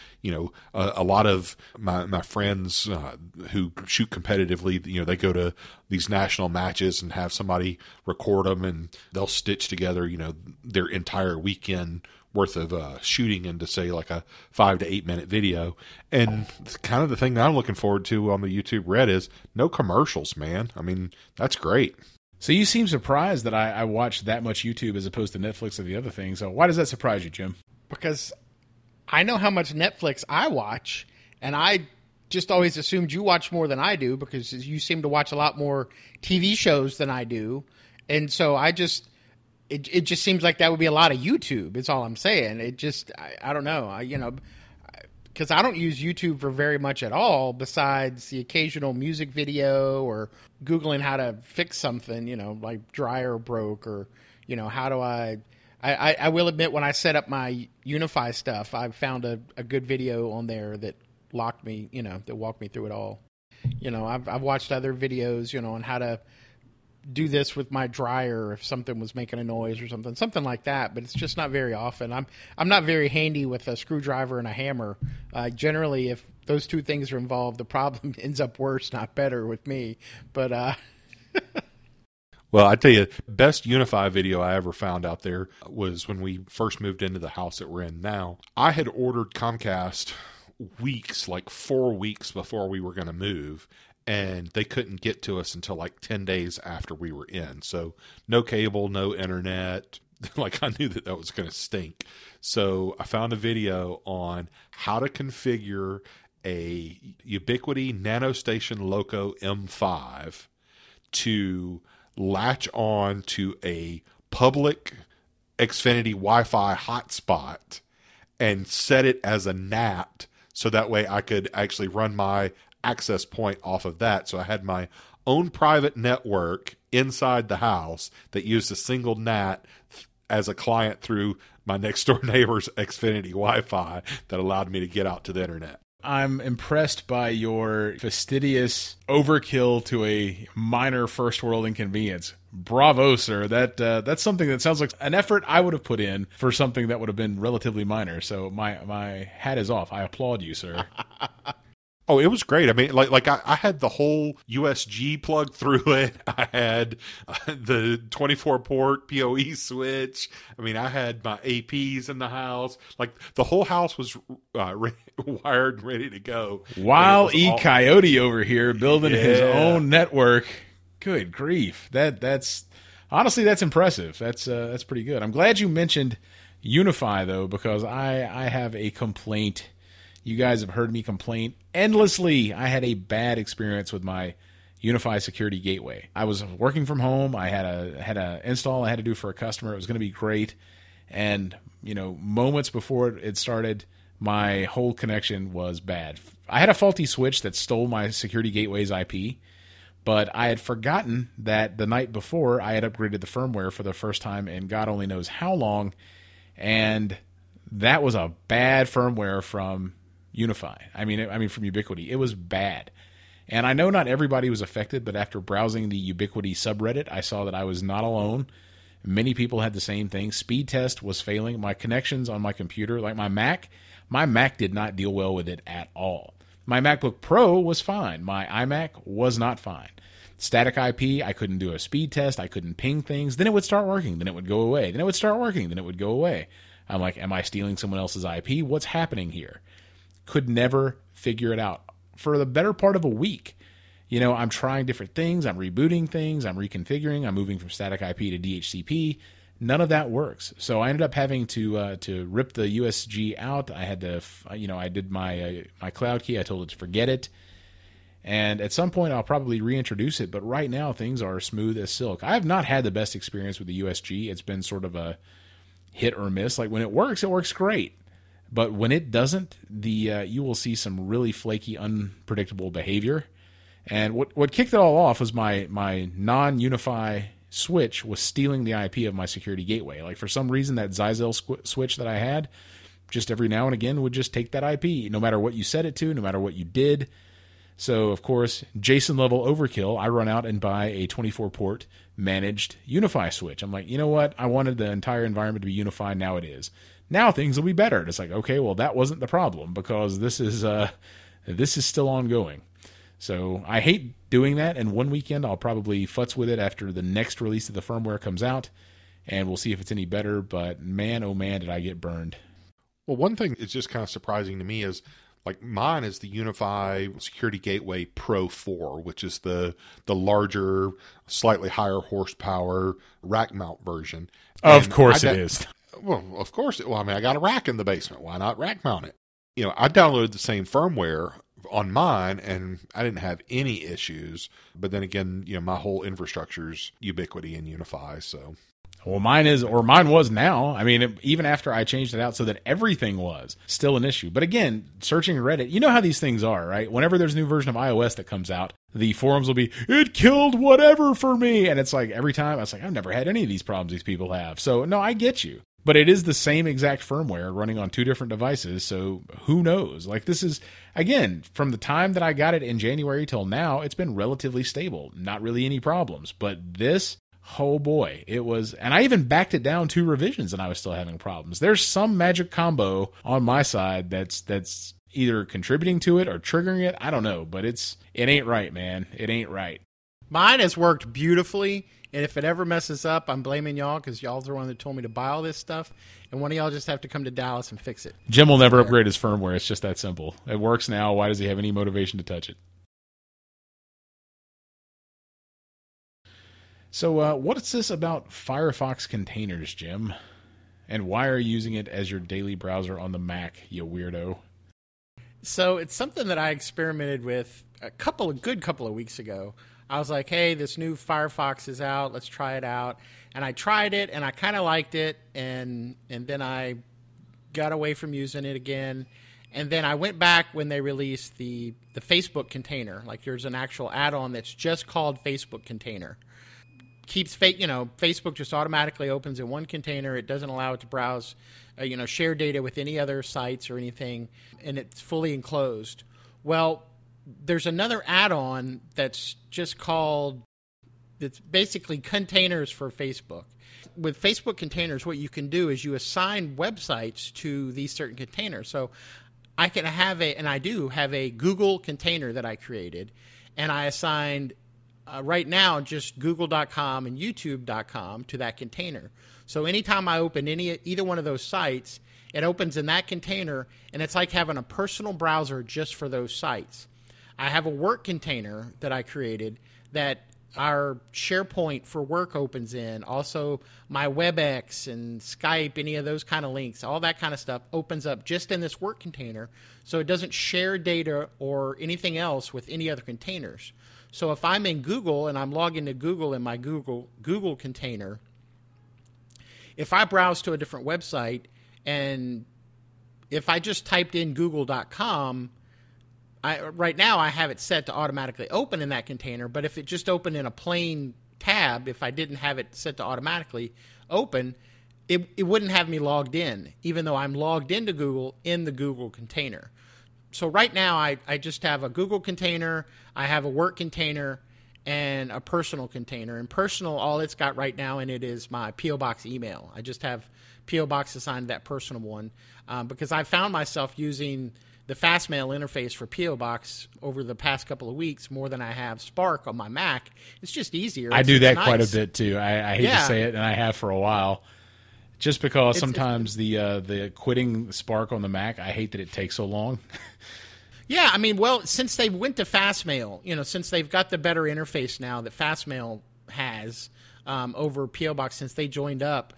a lot of my friends who shoot competitively, they go to these national matches and have somebody record them, and they'll stitch together their entire weekend worth of shooting into, say, like a 5 to 8 minute video. And kind of the thing that I'm looking forward to on the YouTube Red is no commercials, man. I mean, that's great. So you seem surprised that I watch that much YouTube as opposed to Netflix or the other things. So why does that surprise you, Jim? Because I know how much Netflix I watch, and I just always assumed you watch more than I do because you seem to watch a lot more TV shows than I do. And so it just seems like that would be a lot of YouTube. It's all I'm saying. I don't know. Because I don't use YouTube for very much at all besides the occasional music video or Googling how to fix something, like dryer broke or, how do I will admit when I set up my Unify stuff, I found a good video on there that walked me through it all. I've watched other videos, on how to do this with my dryer if something was making a noise or something like that, but it's just not very often. I'm not very handy with a screwdriver and a hammer. Generally, if those two things are involved, the problem ends up worse, not better with me. But well, I tell you, best Unify video I ever found out there was when we first moved into the house that we're in now. I had ordered Comcast like 4 weeks before we were going to move, and they couldn't get to us until like 10 days after we were in. So no cable, no internet. Like I knew that was going to stink. So I found a video on how to configure a Ubiquiti NanoStation Loco M5 to latch on to a public Xfinity Wi-Fi hotspot and set it as a NAT so that way I could actually run my access point off of that. So I had my own private network inside the house that used a single NAT as a client through my next door neighbor's Xfinity Wi-Fi that allowed me to get out to the internet. I'm impressed by your fastidious overkill to a minor first world inconvenience. Bravo, sir. That's something that sounds like an effort I would have put in for something that would have been relatively minor. So my hat is off. I applaud you, sir. Oh, it was great. I mean, like I had the whole USG plugged through it. I had the 24-port PoE switch. I mean, I had my APs in the house. Like, the whole house was wired and ready to go. Wild Coyote over here building his own network. Good grief. That's honestly, that's impressive. That's pretty good. I'm glad you mentioned Unify, though, because I have a complaint. You guys have heard me complain endlessly. I had a bad experience with my Unify security gateway. I was working from home. I had a install I had to do for a customer. It was going to be great. And, moments before it started, my whole connection was bad. I had a faulty switch that stole my security gateway's IP, but I had forgotten that the night before I had upgraded the firmware for the first time in God only knows how long. And that was a bad firmware from Unify. I mean from Ubiquiti. It was bad. And I know not everybody was affected, but after browsing the Ubiquiti subreddit, I saw that I was not alone. Many people had the same thing. Speed test was failing. My connections on my computer, like my Mac did not deal well with it at all. My MacBook Pro was fine. My iMac was not fine. Static IP, I couldn't do a speed test. I couldn't ping things. Then it would start working. Then it would go away. Then it would start working. Then it would go away. I'm like, am I stealing someone else's IP? What's happening here? Could never figure it out for the better part of a week. I'm trying different things. I'm rebooting things. I'm reconfiguring. I'm moving from static IP to DHCP. None of that works. So I ended up having to rip the USG out. I had to, I did my cloud key. I told it to forget it. And at some point, I'll probably reintroduce it. But right now, things are smooth as silk. I have not had the best experience with the USG. It's been sort of a hit or miss. Like when it works great. But when it doesn't, you will see some really flaky, unpredictable behavior. And what kicked it all off was my non-Unify switch was stealing the IP of my security gateway. Like for some reason, that Zyxel switch that I had, just every now and again would just take that IP, no matter what you set it to, no matter what you did. So, of course, Jason level overkill, I run out and buy a 24-port managed Unify switch. I'm like, you know what? I wanted the entire environment to be unified. Now it is. Now things will be better. And it's like, okay, well, that wasn't the problem because this is still ongoing. So I hate doing that. And one weekend I'll probably futz with it after the next release of the firmware comes out, and we'll see if it's any better. But man, oh man, did I get burned. Well, one thing that's just kind of surprising to me is, like, mine is the Unify Security Gateway Pro 4, which is the larger, slightly higher horsepower rack mount version. Of course it is. Well, of course. Well, I mean, I got a rack in the basement. Why not rack mount it? I downloaded the same firmware on mine, and I didn't have any issues. But then again, my whole infrastructure's Ubiquiti and Unify, so. Well, mine was now. I mean, even after I changed it out so that everything was still an issue. But again, searching Reddit, you know how these things are, right? Whenever there's a new version of iOS that comes out, the forums will be, it killed whatever for me. And it's like every time I was like, I've never had any of these problems these people have. So no, I get you. But it is the same exact firmware running on two different devices. So who knows? Like, this is, again, from the time that I got it in January till now, it's been relatively stable. Not really any problems. But this, oh boy, it was, and I even backed it down 2 revisions and I was still having problems. There's some magic combo on my side that's either contributing to it or triggering it. I don't know, but it ain't right, man. It ain't right. Mine has worked beautifully, and if it ever messes up, I'm blaming y'all because y'all are the one that told me to buy all this stuff, and one of y'all just have to come to Dallas and fix it. Jim will never upgrade his firmware. It's just that simple. It works now. Why does he have any motivation to touch it? So what's this about Firefox containers, Jim? And why are you using it as your daily browser on the Mac, you weirdo? So it's something that I experimented with a couple of weeks ago. I was like, hey, this new Firefox is out. Let's try it out. And I tried it, and I kind of liked it, and then I got away from using it again. And then I went back when they released the Facebook container. Like, there's an actual add-on that's just called Facebook Container. Facebook just automatically opens in one container. It doesn't allow it to browse, share data with any other sites or anything, and it's fully enclosed. Well, there's another add-on that's it's basically containers for Facebook. With Facebook containers, what you can do is you assign websites to these certain containers. So I can have and I do have a Google container that I created, and I assigned right now just google.com and youtube.com to that container. So anytime I open either one of those sites, it opens in that container, and it's like having a personal browser just for those sites. I have a work container that I created that our SharePoint for work opens in. Also, my WebEx and Skype, any of those kind of links, all that kind of stuff opens up just in this work container, so it doesn't share data or anything else with any other containers. So if I'm in Google and I'm logging to Google in my Google container, if I browse to a different website, and if I just typed in google.com, right now I have it set to automatically open in that container, but if it just opened in a plain tab, if I didn't have it set to automatically open, it wouldn't have me logged in, even though I'm logged into Google in the Google container. So right now I just have a Google container, I have a work container, and a personal container. And personal, all it's got right now in it is my P.O. Box email. I just have P.O. Box assigned to that personal one because I found myself using the Fastmail interface for P.O. Box over the past couple of weeks more than I have Spark on my Mac. It's just easier. I do that quite a bit too. I hate to say it, and I have for a while. Just because sometimes the quitting Spark on the Mac, I hate that it takes so long. Yeah, I mean, well, since they went to Fastmail, since they've got the better interface now that Fastmail has over P.O. Box since they joined up,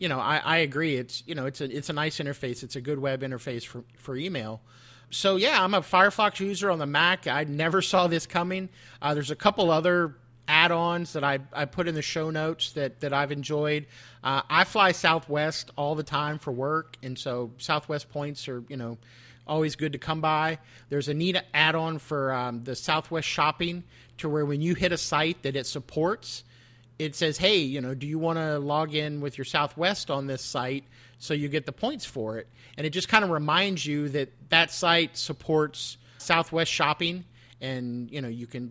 I agree. It's a nice interface. It's a good web interface for email. So yeah, I'm a Firefox user on the Mac. I never saw this coming. There's a couple other add-ons that I put in the show notes that I've enjoyed. I fly Southwest all the time for work, and so Southwest points are always good to come by. There's a neat add-on for the Southwest shopping to where when you hit a site that it supports, it says, hey, do you want to log in with your Southwest on this site so you get the points for it? And it just kind of reminds you that site supports Southwest shopping, and you can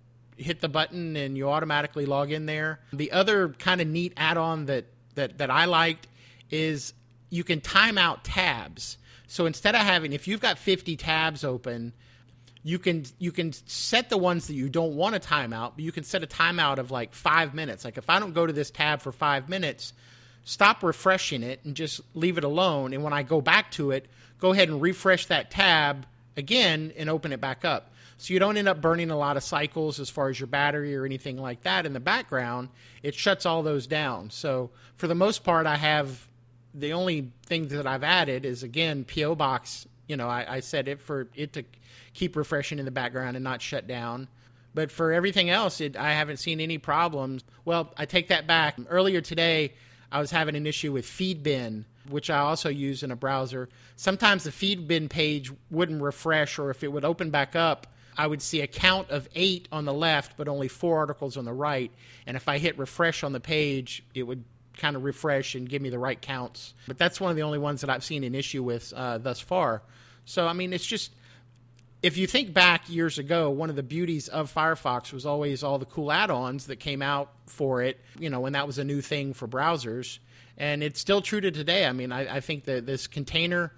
hit the button and you automatically log in there. The other kind of neat add-on that I liked is you can time out tabs. So instead of if you've got 50 tabs open, you can set the ones that you don't want to time out, but you can set a timeout of like 5 minutes. Like if I don't go to this tab for 5 minutes, stop refreshing it and just leave it alone. And when I go back to it, go ahead and refresh that tab again and open it back up. So you don't end up burning a lot of cycles as far as your battery or anything like that in the background. It shuts all those down. So for the most part, the only thing that I've added is, again, P.O. Box I set it for it to keep refreshing in the background and not shut down. But for everything else, I haven't seen any problems. Well, I take that back. Earlier today, I was having an issue with Feedbin, which I also use in a browser. Sometimes the Feedbin page wouldn't refresh, or if it would open back up, I would see a count of 8 on the left, but only 4 articles on the right. And if I hit refresh on the page, it would kind of refresh and give me the right counts. But that's one of the only ones that I've seen an issue with thus far. So, I mean, it's just, if you think back years ago, one of the beauties of Firefox was always all the cool add-ons that came out for it, when that was a new thing for browsers. And it's still true to today. I mean, I think that this container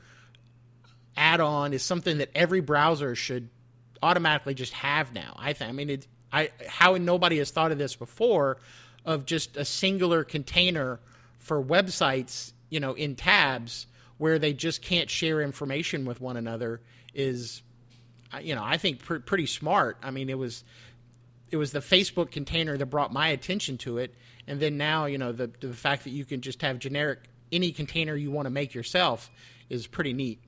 add-on is something that every browser should automatically just have now. How nobody has thought of this before, of just a singular container for websites, in tabs where they just can't share information with one another is, I think pretty smart. I mean, it was the Facebook container that brought my attention to it. And then now, the fact that you can just have generic, any container you want to make yourself is pretty neat.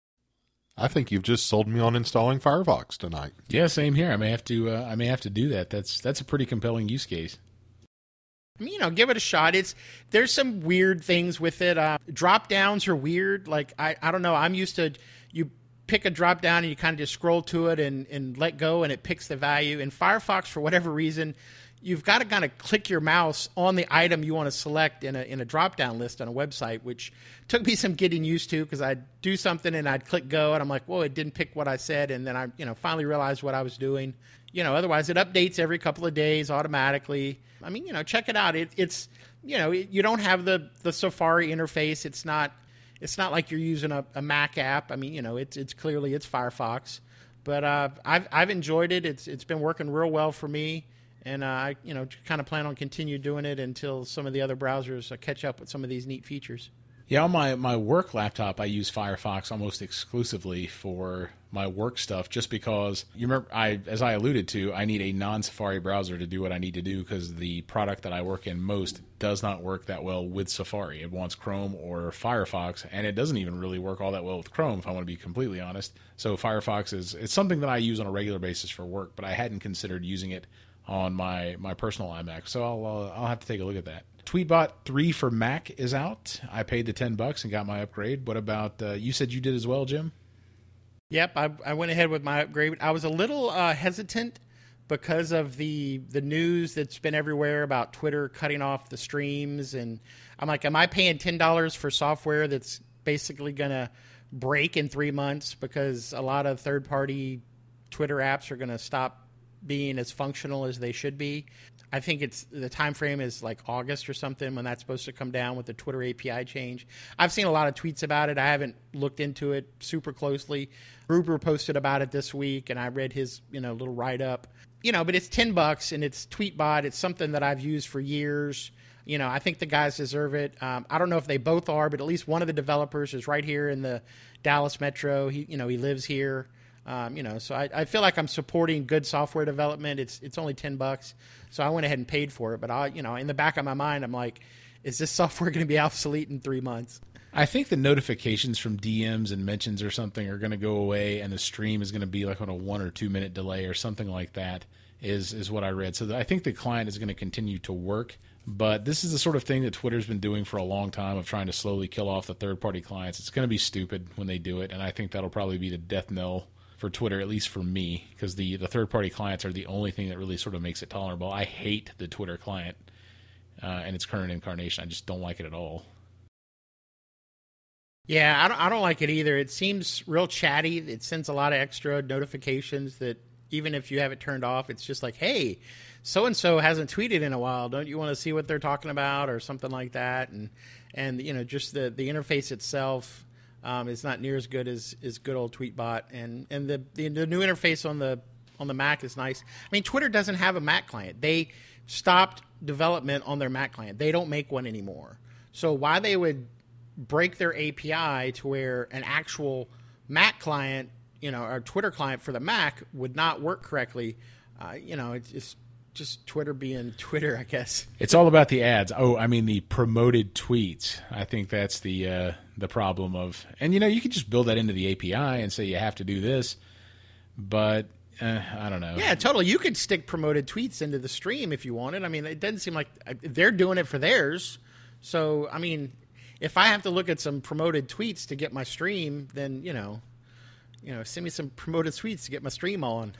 I think you've just sold me on installing Firefox tonight. Yeah, same here. I may have to do that. That's a pretty compelling use case. I mean, give it a shot. There's some weird things with it. Drop downs are weird. Like, I don't know. I'm used to, you pick a drop down and you kind of just scroll to it and let go, and it picks the value. In Firefox, for whatever reason, you've got to kind of click your mouse on the item you want to select in a drop down list on a website, which took me some getting used to, because I'd do something and I'd click go and I'm like, whoa, it didn't pick what I said. And then I finally realized what I was doing. Otherwise it updates every couple of days automatically. I mean, check it out. It's you don't have the Safari interface. It's not like you're using a Mac app. I mean, it's clearly it's Firefox, but I've enjoyed it. It's been working real well for me, and I kind of plan on continue doing it until some of the other browsers catch up with some of these neat features. Yeah, on my work laptop, I use Firefox almost exclusively for my work stuff, just because, you remember, as I alluded to, I need a non-Safari browser to do what I need to do, because the product that I work in most does not work that well with Safari. It wants Chrome or Firefox, and it doesn't even really work all that well with Chrome, if I want to be completely honest. So Firefox it's something that I use on a regular basis for work, but I hadn't considered using it on my personal iMac. So I'll have to take a look at that. Tweetbot 3 for Mac is out. I paid the $10 and got my upgrade. What about you? Said you did as well, Jim? Yep, I went ahead with my upgrade. I was a little hesitant because of the news that's been everywhere about Twitter cutting off the streams, and I'm like, am I paying $10 for software that's basically going to break in 3 months, because a lot of third-party Twitter apps are going to stop being as functional as they should be? I think the time frame is like August or something when that's supposed to come down with the Twitter API change. I've seen a lot of tweets about it. I haven't looked into it super closely. Gruber posted about it this week, and I read his little write-up. But it's $10 and it's Tweetbot. It's something that I've used for years. I think the guys deserve it. I don't know if they both are, but at least one of the developers is right here in the Dallas metro. He lives here. So I feel like I'm supporting good software development. It's only $10, so I went ahead and paid for it. But in the back of my mind, I'm like, is this software going to be obsolete in 3 months? I think the notifications from DMs and mentions or something are going to go away, and the stream is going to be like on a 1 or 2 minute delay or something like that. Is what I read. So I think the client is going to continue to work. But this is the sort of thing that Twitter's been doing for a long time, of trying to slowly kill off the third-party clients. It's going to be stupid when they do it, and I think that'll probably be the death knell for Twitter, at least for me, because the third-party clients are the only thing that really sort of makes it tolerable. I hate the Twitter client in its current incarnation. I just don't like it at all. Yeah, I don't like it either. It seems real chatty. It sends a lot of extra notifications that even if you have it turned off, it's just like, hey, so-and-so hasn't tweeted in a while. Don't you want to see what they're talking about, or something like that? And just the interface itself is not near as good as good old Tweetbot, and the new interface on the Mac is nice. I mean, Twitter doesn't have a Mac client. They stopped development on their Mac client. They don't make one anymore. So why they would break their API to where an actual Mac client, or Twitter client for the Mac would not work correctly, it's just Twitter being Twitter, I guess. It's all about the ads. Oh, I mean the promoted tweets. I think that's the the problem of, and you could just build that into the API and say you have to do this, but I don't know. Yeah, totally. You could stick promoted tweets into the stream if you wanted. I mean, it doesn't seem like they're doing it for theirs. So, I mean, if I have to look at some promoted tweets to get my stream, then, send me some promoted tweets to get my stream on.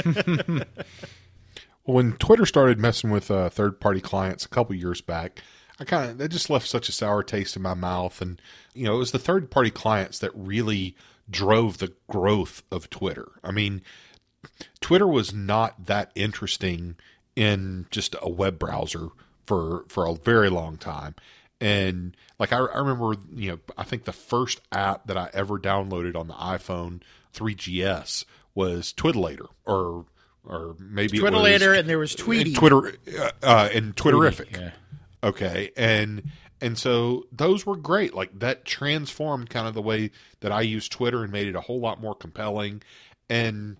When Twitter started messing with third-party clients a couple years back, that just left such a sour taste in my mouth. And, it was the third-party clients that really drove the growth of Twitter. I mean, Twitter was not that interesting in just a web browser for a very long time. And like I remember, I think the first app that I ever downloaded on the iPhone 3GS was Twiddlator, or maybe Twiddlator, it was, and there was Tweety. And Twitterific. Yeah. Okay, and so those were great. Like that transformed kind of the way that I use Twitter and made it a whole lot more compelling. And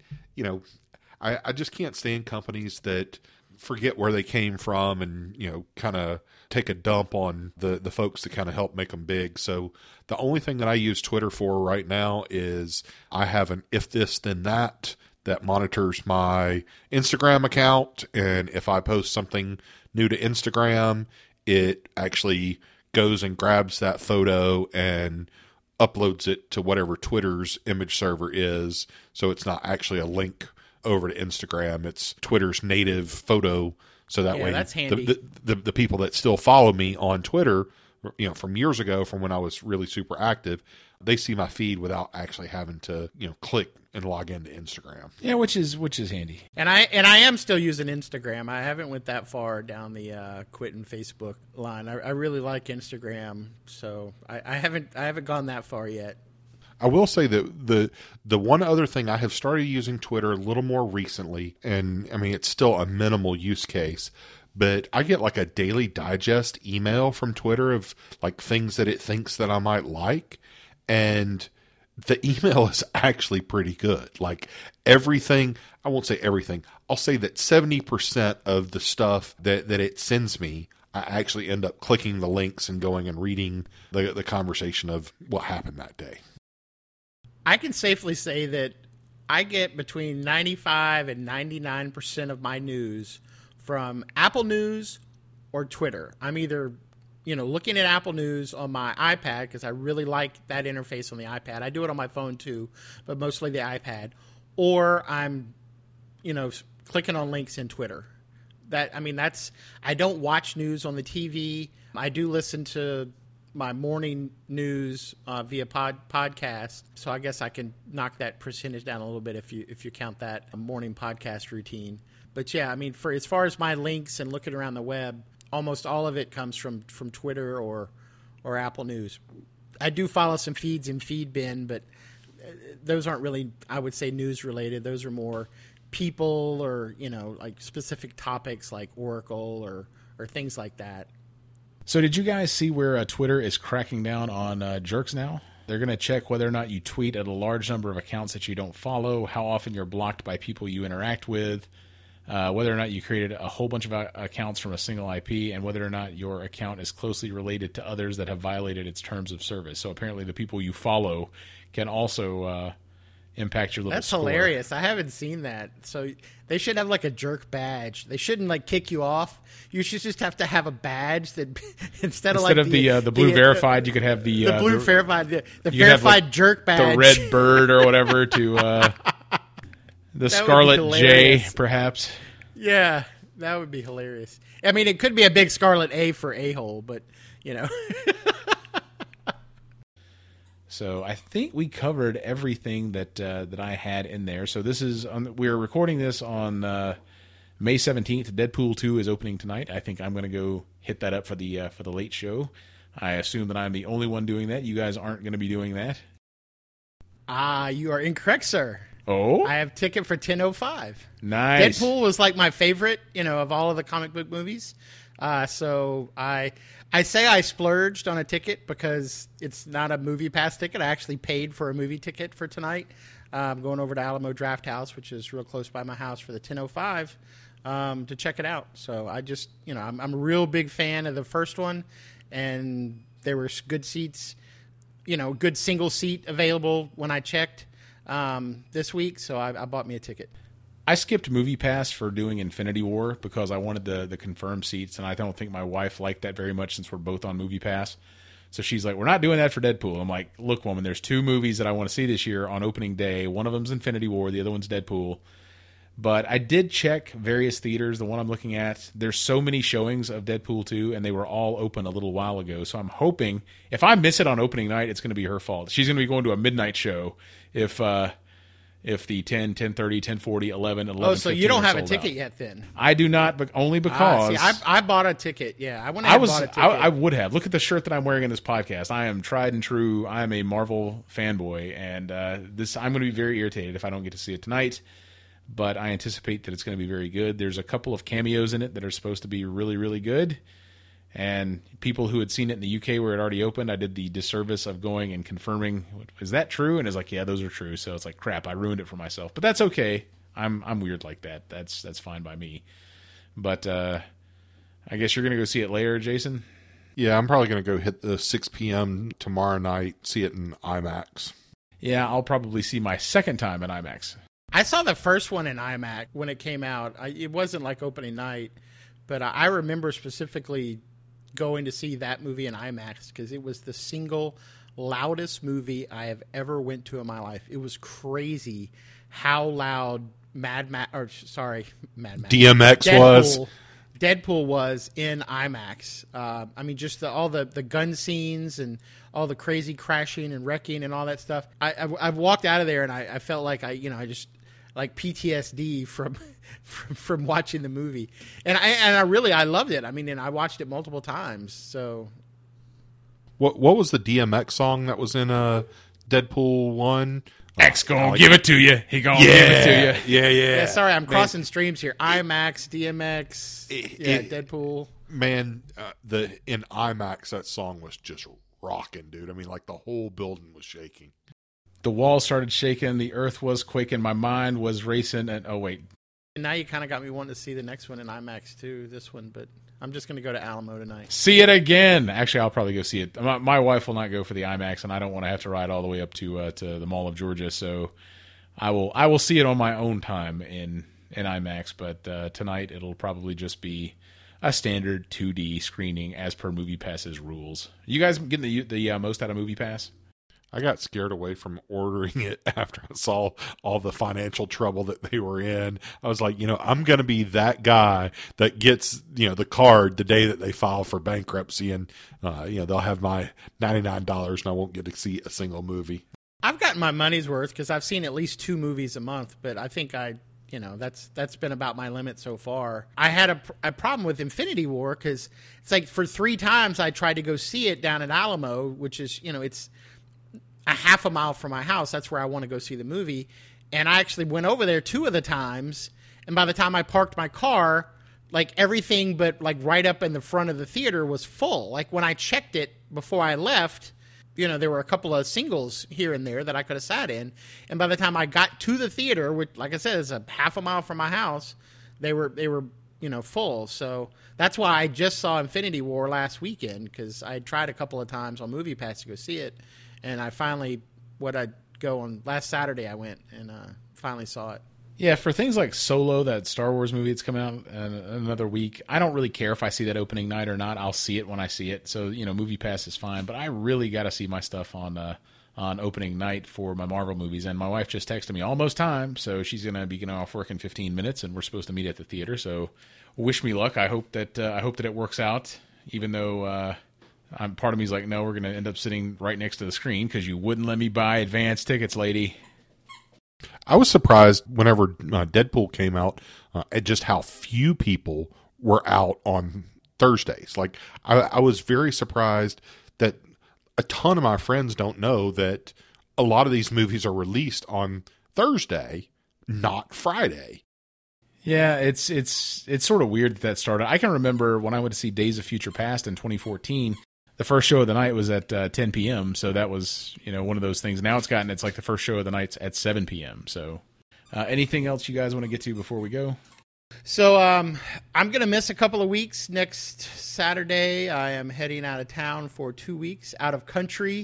I just can't stand companies that forget where they came from and kind of take a dump on the folks that kind of help make them big. So the only thing that I use Twitter for right now is I have an if this then that monitors my Instagram account, and if I post something new to Instagram, it actually goes and grabs that photo and uploads it to whatever Twitter's image server is. So it's not actually a link over to Instagram. It's Twitter's native photo. So that way that's handy. The people that still follow me on Twitter, from years ago, from when I was really super active, they see my feed without actually having to, click and log into Instagram. Yeah, which is handy. And I am still using Instagram. I haven't went that far down the quitting Facebook line. I really like Instagram, so I haven't gone that far yet. I will say that the one other thing, I have started using Twitter a little more recently, and I mean it's still a minimal use case, but I get like a daily digest email from Twitter of like things that it thinks that I might like, and the email is actually pretty good. Like everything, I won't say everything, I'll say that 70% of the stuff that it sends me, I actually end up clicking the links and going and reading the conversation of what happened that day. I can safely say that I get between 95 and 99% of my news from Apple News or Twitter. I'm either, looking at Apple News on my iPad because I really like that interface on the iPad. I do it on my phone too, but mostly the iPad. Or I'm, clicking on links in Twitter. I don't watch news on the TV. I do listen to my morning news via podcast, so I guess I can knock that percentage down a little bit if you count that morning podcast routine. But yeah, I mean, for as far as my links and looking around the web, almost all of it comes from Twitter or Apple News. I do follow some feeds in Feedbin, but those aren't really, I would say, news related. Those are more people or like specific topics like Oracle or things like that. So did you guys see where Twitter is cracking down on jerks now? They're going to check whether or not you tweet at a large number of accounts that you don't follow, how often you're blocked by people you interact with, whether or not you created a whole bunch of accounts from a single IP, and whether or not your account is closely related to others that have violated its terms of service. So apparently the people you follow can also impact your little That's score. hilarious. I haven't seen that. So they should have like a jerk badge. They shouldn't like kick you off. You should just have to have a badge that instead of the blue verified, you could have the blue verified, the verified jerk badge, the red bird or whatever to the Scarlet J, perhaps. Yeah, that would be hilarious. I mean, it could be a big scarlet A for a-hole, but So I think we covered everything that I had in there. So this is we're recording this on May 17th. Deadpool 2 is opening tonight. I think I'm going to go hit that up for the late show. I assume that I'm the only one doing that. You guys aren't going to be doing that. You are incorrect, sir. Oh, I have ticket for 10:05. Nice. Deadpool was like my favorite, of all of the comic book movies. So I say I splurged on a ticket because it's not a movie pass ticket. I actually paid for a movie ticket for tonight. I'm going over to Alamo Draft House, which is real close by my house, for the 10:05 to check it out. So I just, I'm a real big fan of the first one, and there were good seats. good single seat available when I checked this week, so I bought me a ticket. I skipped MoviePass for doing Infinity War because I wanted the confirmed seats, and I don't think my wife liked that very much since we're both on MoviePass. So she's like, we're not doing that for Deadpool. I'm like, look, woman, there's 2 movies that I want to see this year on opening day. One of them's Infinity War, the other one's Deadpool. But I did check various theaters. The one I'm looking at, there's so many showings of Deadpool 2, and they were all open a little while ago. So I'm hoping, if I miss it on opening night, it's going to be her fault. She's going to be going to a midnight show if the 10, 10:30, 10:40, 11, 11. Oh, so you don't have a ticket yet then? I do not, but only because I bought a ticket. Yeah, I bought a ticket. I would have. Look at the shirt that I'm wearing in this podcast. I am tried and true. I am a Marvel fanboy, and I'm going to be very irritated if I don't get to see it tonight. But I anticipate that it's going to be very good. There's a couple of cameos in it that are supposed to be really, really good. And people who had seen it in the UK where it already opened, I did the disservice of going and confirming, is that true? And it's like, yeah, those are true. So it's like, crap, I ruined it for myself. But that's okay. I'm weird like that. That's fine by me. But I guess you're going to go see it later, Jason? Yeah, I'm probably going to go hit the 6 p.m. tomorrow night, see it in IMAX. Yeah, I'll probably see my second time in IMAX. I saw the first one in IMAX when it came out. It wasn't like opening night, but I remember specifically going to see that movie in IMAX because it was the single loudest movie I have ever went to in my life. It was crazy how loud DMX Deadpool was in IMAX. I mean, just all the gun scenes and all the crazy crashing and wrecking and all that stuff. I've walked out of there and I felt like I just like PTSD from watching the movie, and I loved it. I mean, and I watched it multiple times. So, what was the DMX song that was in Deadpool 1? X gonna give it to you. He gonna give it to you. Yeah. Sorry, I'm crossing streams here. IMAX, DMX, Deadpool. Man, in IMAX that song was just rocking, dude. I mean, like the whole building was shaking. The walls started shaking. The earth was quaking. My mind was racing. And oh wait. And now you kind of got me wanting to see the next one in IMAX too. This one, but I'm just going to go to Alamo tonight. See it again. Actually, I'll probably go see it. My wife will not go for the IMAX, and I don't want to have to ride all the way up to the Mall of Georgia. So I will see it on my own time in IMAX. But tonight it'll probably just be a standard 2D screening as per MoviePass's rules. You guys getting the most out of MoviePass? I got scared away from ordering it after I saw all the financial trouble that they were in. I was like, I'm going to be that guy that gets, the card the day that they file for bankruptcy, and they'll have my $99 and I won't get to see a single movie. I've gotten my money's worth because I've seen at least 2 movies a month, but I think that's been about my limit so far. I had a problem with Infinity War because it's like for 3 times I tried to go see it down at Alamo, which is, it's a half a mile from my house. That's where I want to go see the movie. And I actually went over there 2 of the times. And by the time I parked my car, like everything but like right up in the front of the theater was full. Like when I checked it before I left, there were a couple of singles here and there that I could have sat in. And by the time I got to the theater, which like I said, is a half a mile from my house, they were full. So that's why I just saw Infinity War last weekend, because I tried a couple of times on MoviePass to go see it. And I finally, last Saturday I went and finally saw it. Yeah, for things like Solo, that Star Wars movie that's coming out in another week, I don't really care if I see that opening night or not. I'll see it when I see it. So, MoviePass is fine. But I really got to see my stuff on opening night for my Marvel movies. And my wife just texted me, almost time. So she's going to be getting off work in 15 minutes, and we're supposed to meet at the theater. So wish me luck. I hope that it works out, even though... part of me is like, no, we're going to end up sitting right next to the screen because you wouldn't let me buy advance tickets, lady. I was surprised whenever Deadpool came out at just how few people were out on Thursdays. Like, I was very surprised that a ton of my friends don't know that a lot of these movies are released on Thursday, not Friday. Yeah, it's sort of weird that started. I can remember when I went to see Days of Future Past in 2014. The first show of the night was at 10 p.m., so that was, one of those things. Now it's like the first show of the night's at 7 p.m. So anything else you guys want to get to before we go? So I'm going to miss a couple of weeks. Next Saturday, I am heading out of town for 2 weeks, out of country.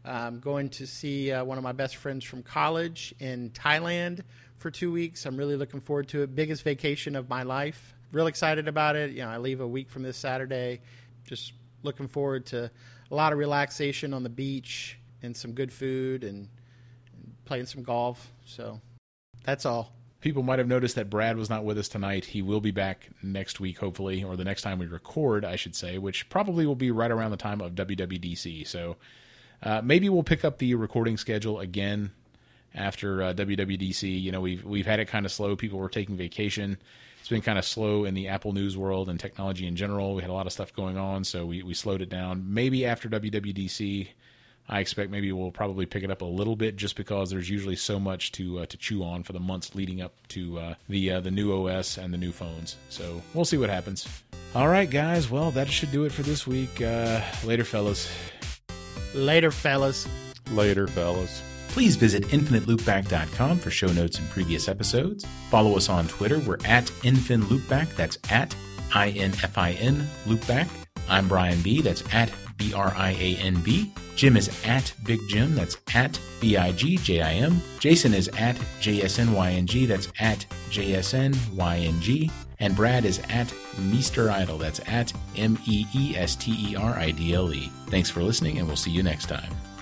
I'm going to see one of my best friends from college in Thailand for 2 weeks. I'm really looking forward to it. Biggest vacation of my life. Real excited about it. I leave a week from this Saturday. Just looking forward to a lot of relaxation on the beach and some good food and playing some golf. So that's all. People might have noticed that Brad was not with us tonight. He will be back next week, hopefully, or the next time we record, I should say, which probably will be right around the time of WWDC. So maybe we'll pick up the recording schedule again after WWDC. We've had it kind of slow. People were taking vacation. It's been kind of slow in the Apple News world and technology in general. We had a lot of stuff going on, so we slowed it down. Maybe after WWDC, I expect maybe we'll probably pick it up a little bit, just because there's usually so much to chew on for the months leading up to the new OS and the new phones. So we'll see what happens. All right, guys. Well, that should do it for this week. Later, fellas. Later, fellas. Later, fellas. Please visit infiniteloopback.com for show notes and previous episodes. Follow us on Twitter. We're at InfinLoopback. That's at INFIN Loopback. I'm Brian B. That's at BRIANB. Jim is at Big Jim. That's at BIGJIM. Jason is at JSNYNG. That's at JSNYNG. And Brad is at Meester Idle. That's at MEESTERIDLE. Thanks for listening, and we'll see you next time.